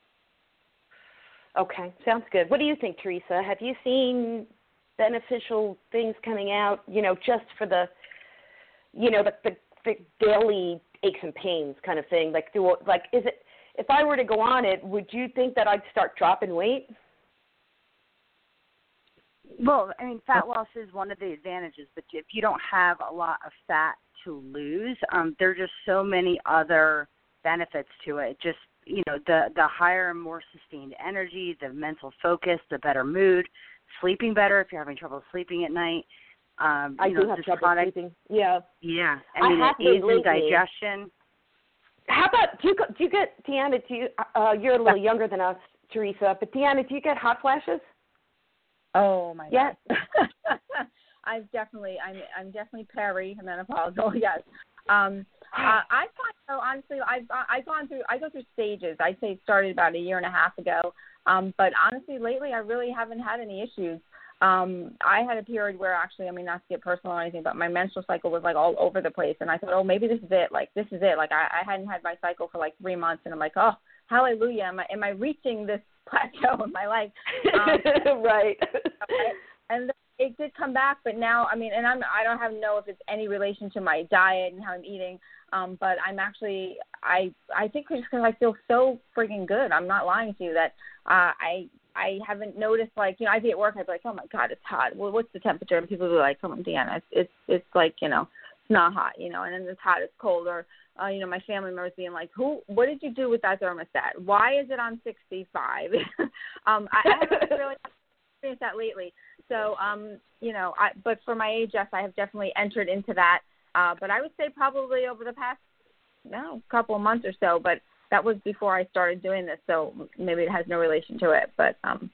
Okay, sounds good. What do you think, Teresa? Have you seen beneficial things coming out, you know, just for the, you know, the, the, the daily aches and pains kind of thing? Like, do like is it? If I were to go on it, would you think that I'd start dropping weight? Well, I mean, fat loss is one of the advantages, but if you don't have a lot of fat to lose, um, there are just so many other benefits to it. Just, you know, the, the higher and more sustained energy, the mental focus, the better mood, sleeping better if you're having trouble sleeping at night. Um, I you do know, have this trouble product, sleeping. Yeah. Yeah. I I mean, have it to aids in lately. digestion. How about do you go, do you get Deanna? Do you? Uh, you're a little younger than us, Teresa. But Deanna, do you get hot flashes? Oh my Yeah. God. I've definitely, I'm, I'm definitely perimenopausal. Yes. Um, uh, I find so honestly, I've, I've gone through, I go through stages. I'd say it started about a year and a half ago. Um, but honestly, lately, I really haven't had any issues. Um, I had a period where actually, I mean, not to get personal or anything, but my menstrual cycle was like all over the place. And I thought, oh, maybe this is it. Like, this is it. Like, I, I hadn't had my cycle for like three months. And I'm like, oh, hallelujah. Am I, am I reaching this plateau in my life? Um, right. And it did come back, but now, I mean, and I'm, I don't have know if it's any relation to my diet and how I'm eating, um, but I'm actually, I, I think just because I feel so freaking good. I'm not lying to you that uh, I, I haven't noticed, like, you know, I'd be at work, I'd be like, oh my God, it's hot. Well, what's the temperature? And people would be like, come on, Deanna, it's, it's, it's like, you know, it's not hot, you know, and then it's hot, it's cold, or, uh, you know, my family members being like, who, what did you do with that thermostat? Why is it on sixty-five? um, I, I haven't really experienced that lately. So, um, you know, I, but for my age, yes, I have definitely entered into that. Uh, but I would say probably over the past, no, couple of months or so, but that was before I started doing this, so maybe it has no relation to it. But um,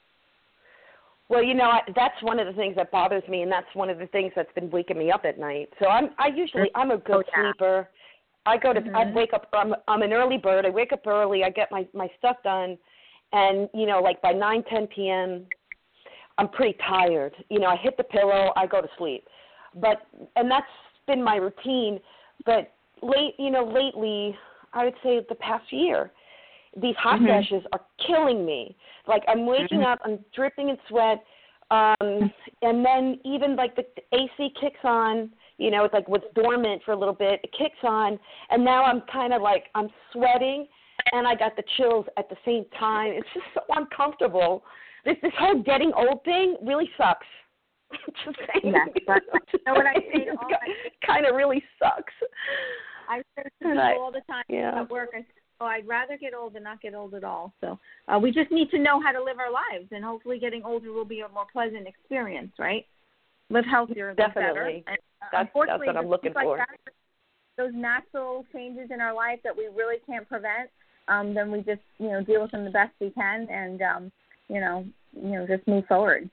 well, you know, I, that's one of the things that bothers me, and that's one of the things that's been waking me up at night. So I'm, I usually, I'm a good oh, yeah. sleeper. I go to, Mm-hmm. I wake up. I'm, I'm an early bird. I wake up early. I get my, my stuff done, and you know, like by nine, ten p.m., I'm pretty tired. You know, I hit the pillow. I go to sleep. But and that's been my routine. But late, you know, lately, I would say the past year, these hot Mm-hmm. flashes are killing me. Like I'm waking Mm-hmm. up, I'm dripping in sweat, um, and then even like the A C kicks on. You know, it's like what's dormant for a little bit, it kicks on, and now I'm kind of like I'm sweating, and I got the chills at the same time. It's just so uncomfortable. This this whole getting old thing really sucks. Just saying. Yes, but you know what I say to all my kind of really sucks. I say to people I, all the time yeah. at work, I say, oh, I'd rather get old than not get old at all. So uh, we just need to know how to live our lives, and hopefully getting older will be a more pleasant experience, right? Live healthier, live Definitely. better. And, uh, That's, unfortunately, that's what I'm looking like for. that, those natural changes in our life that we really can't prevent, um, then we just, you know, deal with them the best we can, and um, you know, you know, just move forward.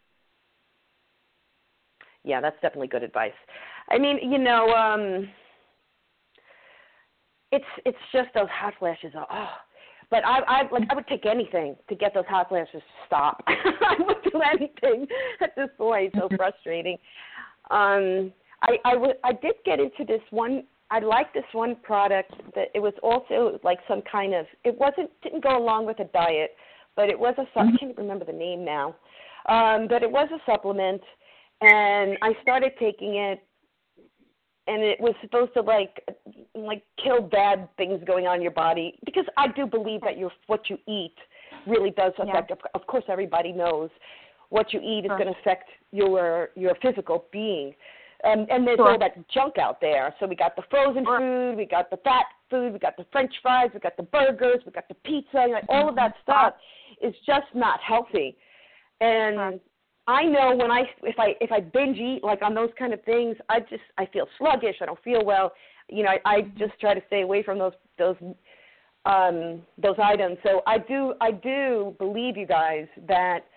Yeah, that's definitely good advice. I mean, you know, um, it's it's just those hot flashes. Are, oh, but I I like I would take anything to get those hot flashes to stop. I would do anything at this point. So frustrating. Um, I I, w- I did get into this one. I like this one product that it was also like some kind of. It wasn't didn't go along with a diet, but it was a. I can't remember the name now. Um, but it was a supplement, and I started taking it. And it was supposed to like like kill bad things going on in your body, because I do believe that your what you eat really does affect. Yeah. Of course, everybody knows what you eat is sure. going to affect your your physical being. Um, and there's sure. all that junk out there. So we got the frozen food, we got the fat food, we got the French fries, we got the burgers, we got the pizza. You know, all of that stuff is just not healthy. And sure. I know when I if I if I binge eat like on those kind of things, I just I feel sluggish. I don't feel well. You know, I, I just try to stay away from those those um, those items. So I do I do believe, you guys, that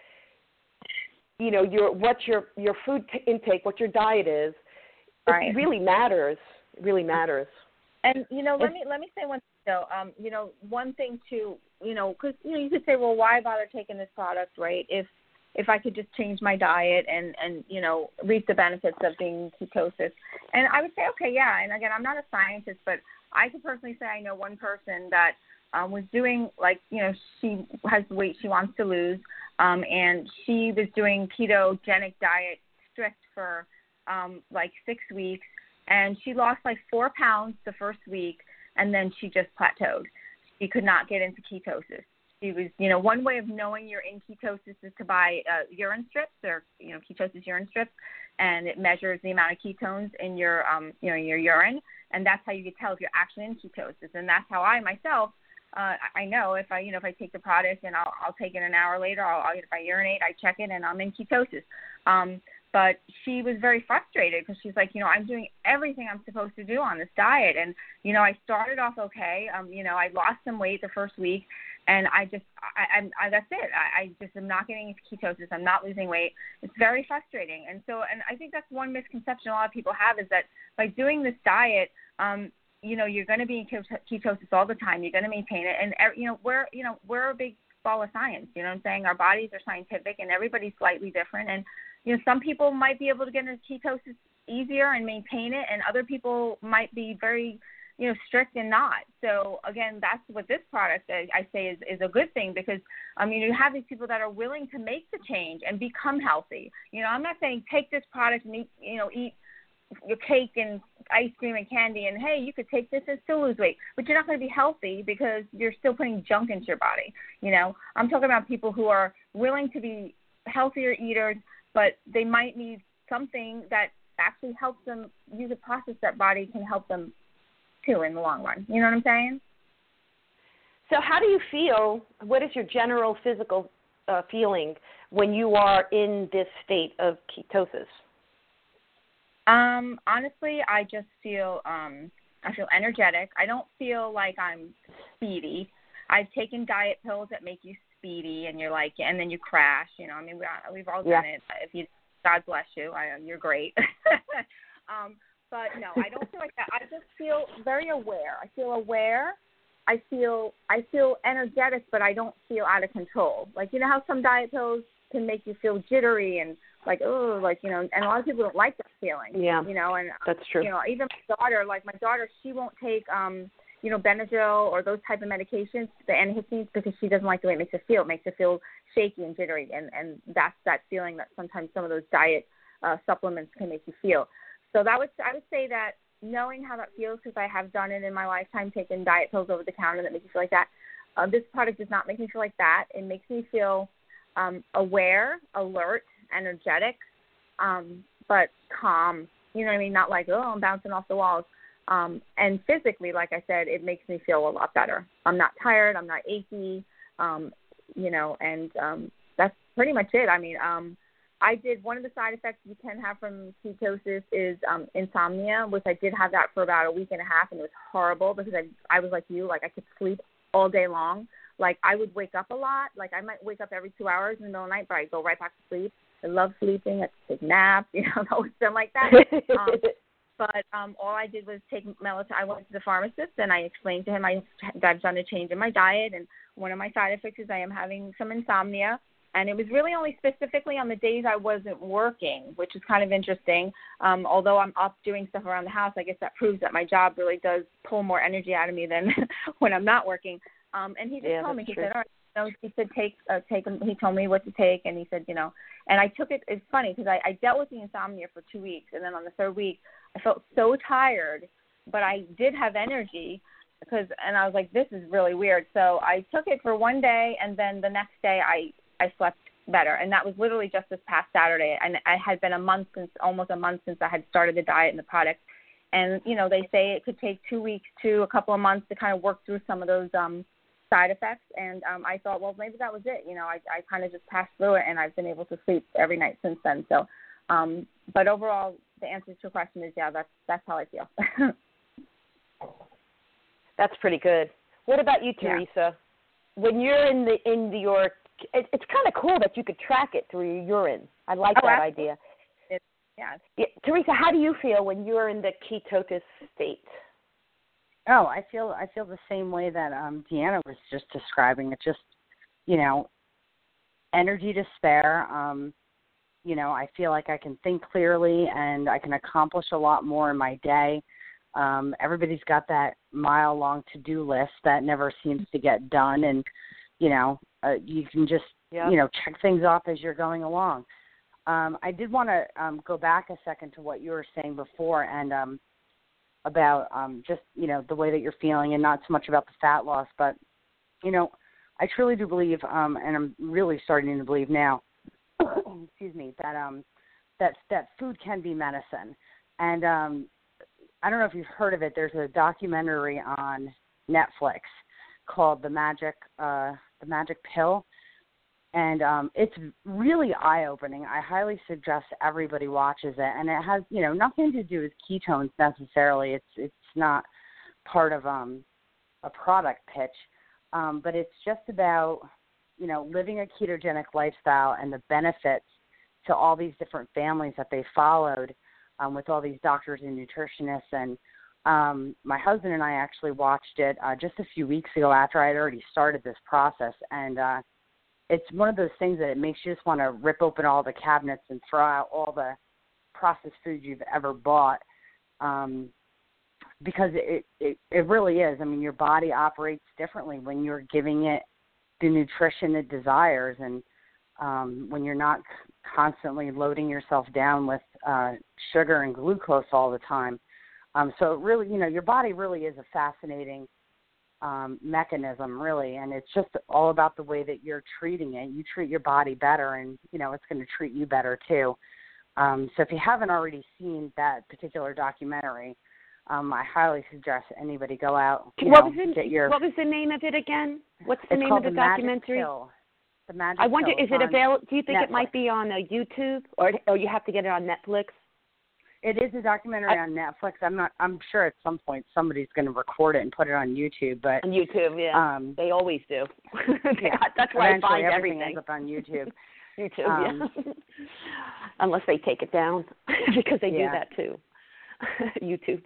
you know your what your your food t- intake, what your diet is, right. it really matters. It really matters. And you know, let it's, me let me say one thing though. Um, you know, one thing too. You know, because you know you could say, well, why bother taking this product, right? If if I could just change my diet and, and, you know, reap the benefits of being ketosis. And I would say, okay, yeah, and again, I'm not a scientist, but I could personally say I know one person that um, was doing, like, you know, she has the weight she wants to lose, um, and she was doing ketogenic diet strict for, um, like, six weeks, and she lost, like, four pounds the first week, and then she just plateaued. She could not get into ketosis. She was, you know, one way of knowing you're in ketosis is to buy uh, urine strips or, you know, ketosis urine strips, and it measures the amount of ketones in your, um, you know, your urine, and that's how you can tell if you're actually in ketosis. And that's how I myself, uh, I know if I, you know, if I take the product and I'll, I'll take it an hour later, I'll, I'll if I urinate, I check it, and I'm in ketosis. Um, but she was very frustrated because she's like, you know, I'm doing everything I'm supposed to do on this diet, and you know, I started off okay. Um, you know, I lost some weight the first week. And I just, I, I, I that's it. I, I just am not getting into ketosis. I'm not losing weight. It's very frustrating. And so, and I think that's one misconception a lot of people have, is that by doing this diet, um, you know, you're going to be in ketosis all the time. You're going to maintain it. And, you know, we're, you know, we're a big ball of science. You know what I'm saying? Our bodies are scientific, and everybody's slightly different. And, you know, some people might be able to get into ketosis easier and maintain it, and other people might be very, you know, strict and not. So again, that's what this product I, I say is, is a good thing, because I mean, you have these people that are willing to make the change and become healthy. You know, I'm not saying take this product and eat, you know, eat your cake and ice cream and candy, and hey, you could take this and still lose weight, but you're not going to be healthy because you're still putting junk into your body. You know, I'm talking about people who are willing to be healthier eaters, but they might need something that actually helps them use a process that body can help them too in the long run. You know what I'm saying? So how do you feel, what is your general physical uh, feeling when you are in this state of ketosis? Um, honestly, I just feel, um, I feel energetic. I don't feel like I'm speedy. I've taken diet pills that make you speedy, and you're like, and then you crash, you know, I mean, we, we've all done yeah. it. If you, God bless you, I, you're great. um, But no, I don't feel like that. I just feel very aware. I feel aware. I feel I feel energetic, but I don't feel out of control. Like, you know how some diet pills can make you feel jittery and like, oh, like, you know, and a lot of people don't like that feeling. Yeah, you know, and that's true. You know, even my daughter, like my daughter, she won't take, um, you know, Benadryl or those type of medications, the antihistamines, because she doesn't like the way it makes her feel. It makes her feel shaky and jittery, and and that's that feeling that sometimes some of those diet uh, supplements can make you feel. So that would I would say that knowing how that feels, because I have done it in my lifetime, taking diet pills over the counter that make you feel like that. Uh, this product does not make me feel like that. It makes me feel um, aware, alert, energetic, um, but calm. You know what I mean? Not like, oh, I'm bouncing off the walls. Um, and physically, like I said, it makes me feel a lot better. I'm not tired. I'm not achy. Um, you know, and um, that's pretty much it. I mean, um, I did, one of the side effects you can have from ketosis is um, insomnia, which I did have that for about a week and a half, and it was horrible because I, I was like you, like I could sleep all day long. Like I would wake up a lot. Like I might wake up every two hours in the middle of the night, but I'd go right back to sleep. I love sleeping. I take naps. You know, I've always been like that. Um, But um, all I did was take melatonin. I went to the pharmacist and I explained to him I, I've done a change in my diet, and one of my side effects is I am having some insomnia. And it was really only specifically on the days I wasn't working, which is kind of interesting. Um, although I'm up doing stuff around the house, I guess that proves that my job really does pull more energy out of me than when I'm not working. Um, and he just yeah, told me, he true. said, all right, you know, he said, take, uh, take, he told me what to take. And he said, you know, and I took it. It's funny because I, I dealt with the insomnia for two weeks. And then on the third week, I felt so tired, but I did have energy because, and I was like, this is really weird. So I took it for one day. And then the next day I, I slept better. And that was literally just this past Saturday. And I had been a month since, almost a month since I had started the diet and the product. And, you know, they say it could take two weeks to a couple of months to kind of work through some of those um, side effects. And um, I thought, well, maybe that was it. You know, I, I kind of just passed through it, and I've been able to sleep every night since then. So, um, but overall, the answer to your question is, yeah, that's, that's how I feel. That's pretty good. What about you, Teresa? Yeah. When you're in the in the, your, it, it's kind of cool that you could track it through your urine. I like oh, that absolutely. idea. It's, yeah. yeah. Teresa, how do you feel when you're in the ketosis state? Oh, I feel I feel the same way that um, Deanna was just describing. It's just, you know, energy to spare. Um, you know, I feel like I can think clearly and I can accomplish a lot more in my day. Um, everybody's got that mile-long to-do list that never seems to get done, and, you know, uh, you can just, yep. you know, check things off as you're going along. Um, I did want to um, go back a second to what you were saying before and um, about um, just, you know, the way that you're feeling and not so much about the fat loss, but, you know, I truly do believe, um, and I'm really starting to believe now, excuse me, that um, that that food can be medicine. And um, I don't know if you've heard of it. There's a documentary on Netflix called The Magic uh, The Magic Pill, and um, it's really eye-opening. I highly suggest everybody watches it. And it has, you know, nothing to do with ketones necessarily. It's it's not part of um, a product pitch, um, but it's just about, you know, living a ketogenic lifestyle and the benefits to all these different families that they followed um, with all these doctors and nutritionists. And um, my husband and I actually watched it uh, just a few weeks ago after I had already started this process. And uh, it's one of those things that it makes you just want to rip open all the cabinets and throw out all the processed food you've ever bought, um, because it, it, it really is. I mean, your body operates differently when you're giving it the nutrition it desires, and um, when you're not constantly loading yourself down with uh, sugar and glucose all the time. Um, so it really, you know, your body really is a fascinating um, mechanism, really, and it's just all about the way that you're treating it. You treat your body better, and, you know, it's going to treat you better too. Um, so if you haven't already seen that particular documentary, Um, I highly suggest anybody go out. You what know, was the get your, What was the name of it again? What's the it's name called of the, the documentary? Magic Pill. The Magic I wonder, Pill. is it on available? Do you think Netflix. it might be on uh, YouTube, or or you have to get it on Netflix? It is a documentary I, on Netflix. I'm not. I'm sure at some point somebody's going to record it and put it on YouTube. But on YouTube, yeah, um, they always do. yeah, that's why I find everything everything. ends up on YouTube. YouTube, um, yeah. Unless they take it down, because they yeah. do that too. YouTube.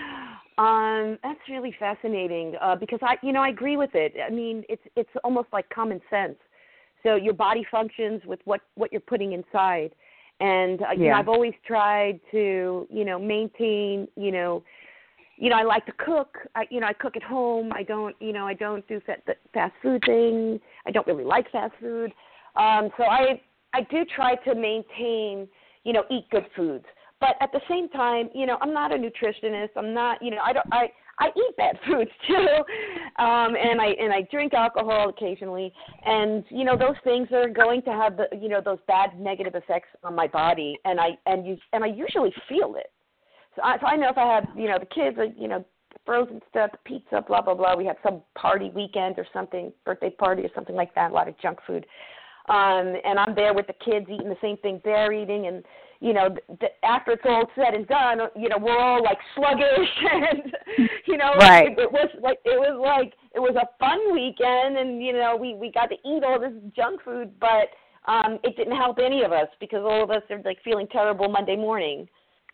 Um, that's really fascinating uh, because I, you know, I agree with it. I mean, it's it's almost like common sense. So your body functions with what, what you're putting inside, and uh, yeah. you know, I've always tried to, you know, maintain, you know, you know, I like to cook. I, you know, I cook at home. I don't, you know, I don't do fast, the fast food thing. I don't really like fast food. Um, so I I do try to maintain, you know, eat good foods. But at the same time, you know, I'm not a nutritionist. I'm not, you know, I don't, I, I eat bad foods too, um, and I and I drink alcohol occasionally, and you know, those things are going to have the, you know, those bad negative effects on my body, and I and you and I usually feel it. So I, so I know if I have, you know, the kids, are, you know, frozen stuff, pizza, blah blah blah. We have some party weekend or something, birthday party or something like that. A lot of junk food, um, and I'm there with the kids eating the same thing they're eating, and you know, th- after it's all said and done, you know, we're all like sluggish, and you know, right. it, it was like it was like it was a fun weekend, and you know, we, we got to eat all this junk food, but um, it didn't help any of us because all of us are like feeling terrible Monday morning.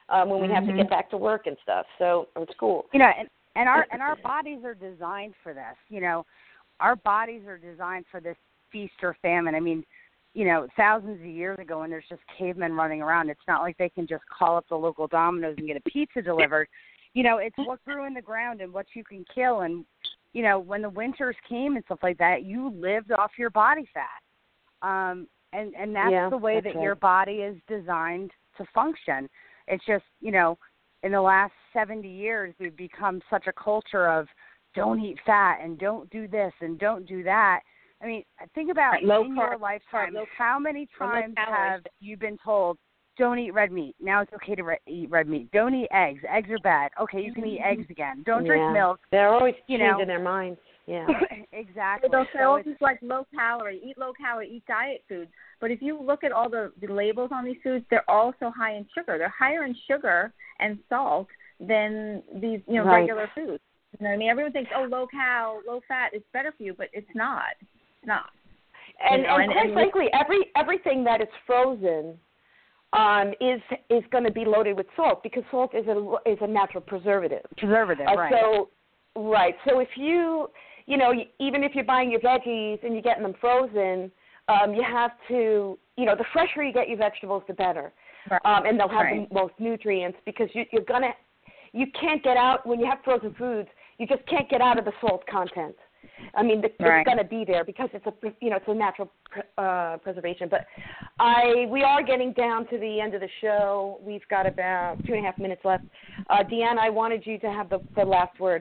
um, when we have to Mhm. get back to work and stuff. So it's cool. You know, and, and our and our bodies are designed for this. You know, our bodies are designed for this feast or famine. I mean, you know, thousands of years ago when there's just cavemen running around, it's not like they can just call up the local Domino's and get a pizza delivered. You know, it's what grew in the ground and what you can kill. And, you know, when the winters came and stuff like that, you lived off your body fat. Um, and, and that's Yeah, the way that's that right. your body is designed to function. It's just, you know, in the last seventy years, we've become such a culture of don't eat fat and don't do this and don't do that. I mean, think about Right, low in carb, your lifetime, low- how many low times calories. have you been told, don't eat red meat. Now it's okay to re- eat red meat. Don't eat eggs. Eggs are bad. Okay, you can eat eggs again. Don't drink Yeah. milk. They're always You changing know. their minds. Yeah. Exactly. They'll say, So oh, it's, it's like low calorie, eat low calorie, eat diet foods. But if you look at all the, the labels on these foods, they're also high in sugar. They're higher in sugar and salt than these, you know, Right. regular foods. You know what I mean? Everyone thinks, oh, low cal, low fat is better for you, but it's not. It's not. And, You know, and, and- quite and- frankly, every everything that is frozen um, is is going to be loaded with salt because salt is a is a natural preservative. preservative, Uh, right. So, right. So if you, you know, y- even if you're buying your veggies and you're getting them frozen, um, you have to, you know, the fresher you get your vegetables, the better, Right. um, and they'll have Right. the most nutrients because you, you're gonna, you can't get out when you have frozen foods. You just can't get out of the salt content. I mean, the, Right. it's going to be there because it's a, you know, it's a natural uh, preservation. But I, we are getting down to the end of the show. We've got about two and a half minutes left. Uh, Deanna, I wanted you to have the, the last word.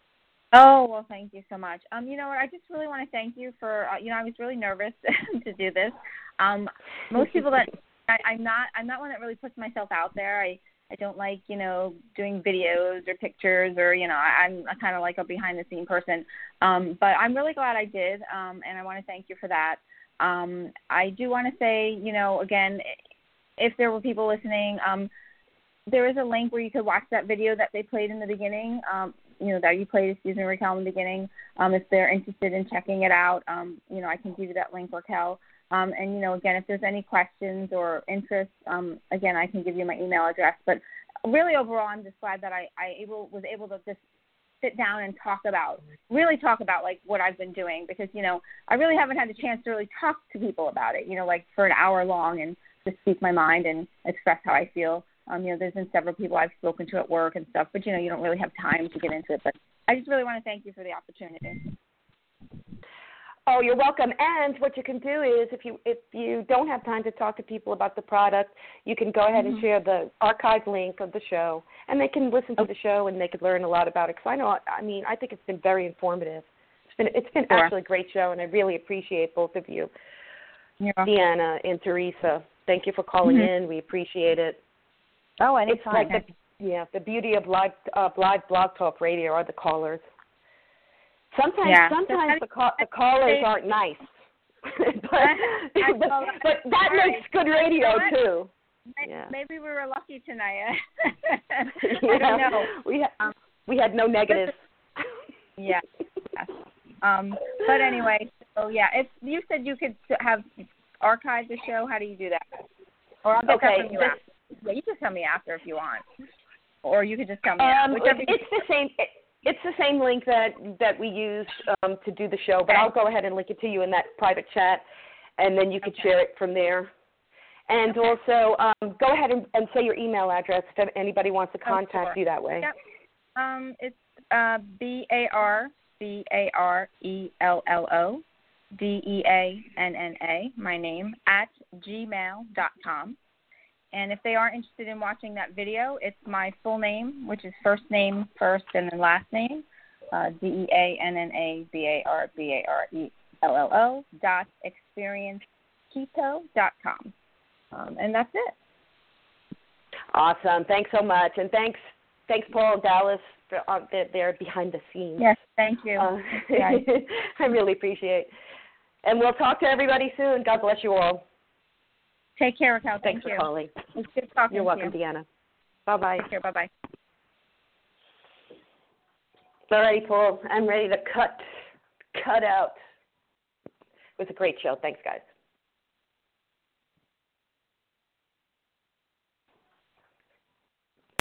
Oh, well, thank you so much. Um, you know what? I just really want to thank you for, uh, you know, I was really nervous to do this. Um, most people that I, I'm not, I'm not one that really puts myself out there. I, I don't like, you know, doing videos or pictures or, you know, I, I'm kind of like a behind the scene person. Um, but I'm really glad I did. Um, and I want to thank you for that. Um, I do want to say, you know, again, if there were people listening, um, there is a link where you could watch that video that they played in the beginning. Um, you know, that you played, excuse me, Raquel, in the beginning. Um, if they're interested in checking it out, um, you know, I can give you that link, Raquel. Um, and, you know, again, if there's any questions or interest, um, again, I can give you my email address. But really overall, I'm just glad that I, I able was able to just sit down and talk about, really talk about, like, what I've been doing. Because, you know, I really haven't had a chance to really talk to people about it, you know, like for an hour long and just speak my mind and express how I feel. Um, you know, there's been several people I've spoken to at work and stuff, but, you know, you don't really have time to get into it. But I just really want to thank you for the opportunity. Oh, you're welcome. And what you can do is, if you if you don't have time to talk to people about the product, you can go ahead Mm-hmm. and share the archive link of the show, and they can listen to the show and they could learn a lot about it. Because I know, I mean, I think it's been very informative. It's been it's been Sure. actually a great show, and I really appreciate both of you, You're welcome. Deanna and Teresa. Thank you for calling Mhm. in. We appreciate it. Oh, It's anytime. like the yeah, the beauty of live uh, live blog talk radio are the callers. Sometimes Yeah. sometimes the call, the callers aren't nice. but, but, but that makes good radio too. Maybe, Yeah. maybe we were lucky tonight. I Yeah. don't know. We ha- Um, we had no negatives. Yeah. Yes. Um, but anyway, so yeah, if you said you could have archived the show, how do you do that? Or I'll get Okay, that from you this- after. Yeah, you just tell me after if you want, or you could just tell me. Um, after, whichever it's, it's the same. It, it's the same link that that we used um, to do the show, but Okay. I'll go ahead and link it to you in that private chat, and then you could Okay. share it from there. And Okay. also, um, go ahead and, and say your email address if anybody wants to Oh, contact sure. you that way. Yep. Um, it's uh, B A R B A R E L L O D E A N N A, my name, at gmail dot com. And if they are interested in watching that video, it's my full name, which is first name first and then last name, uh, D E A N N A B A R B A R E L L O dot experience keto dot com. Um, and that's it. Awesome. Thanks so much, and thanks thanks Paul and Dallas for uh, they're, they're behind the scenes. Yes, thank you. Uh, Yes. I really appreciate. And we'll talk to everybody soon. God bless you all. Take care, Raquel. Thank Thanks for you. calling. It's good talking You're welcome, to you. Deanna. Bye bye. Take care. Bye-bye. All right, Paul. I'm ready to cut cut out. It was a great show. Thanks, guys.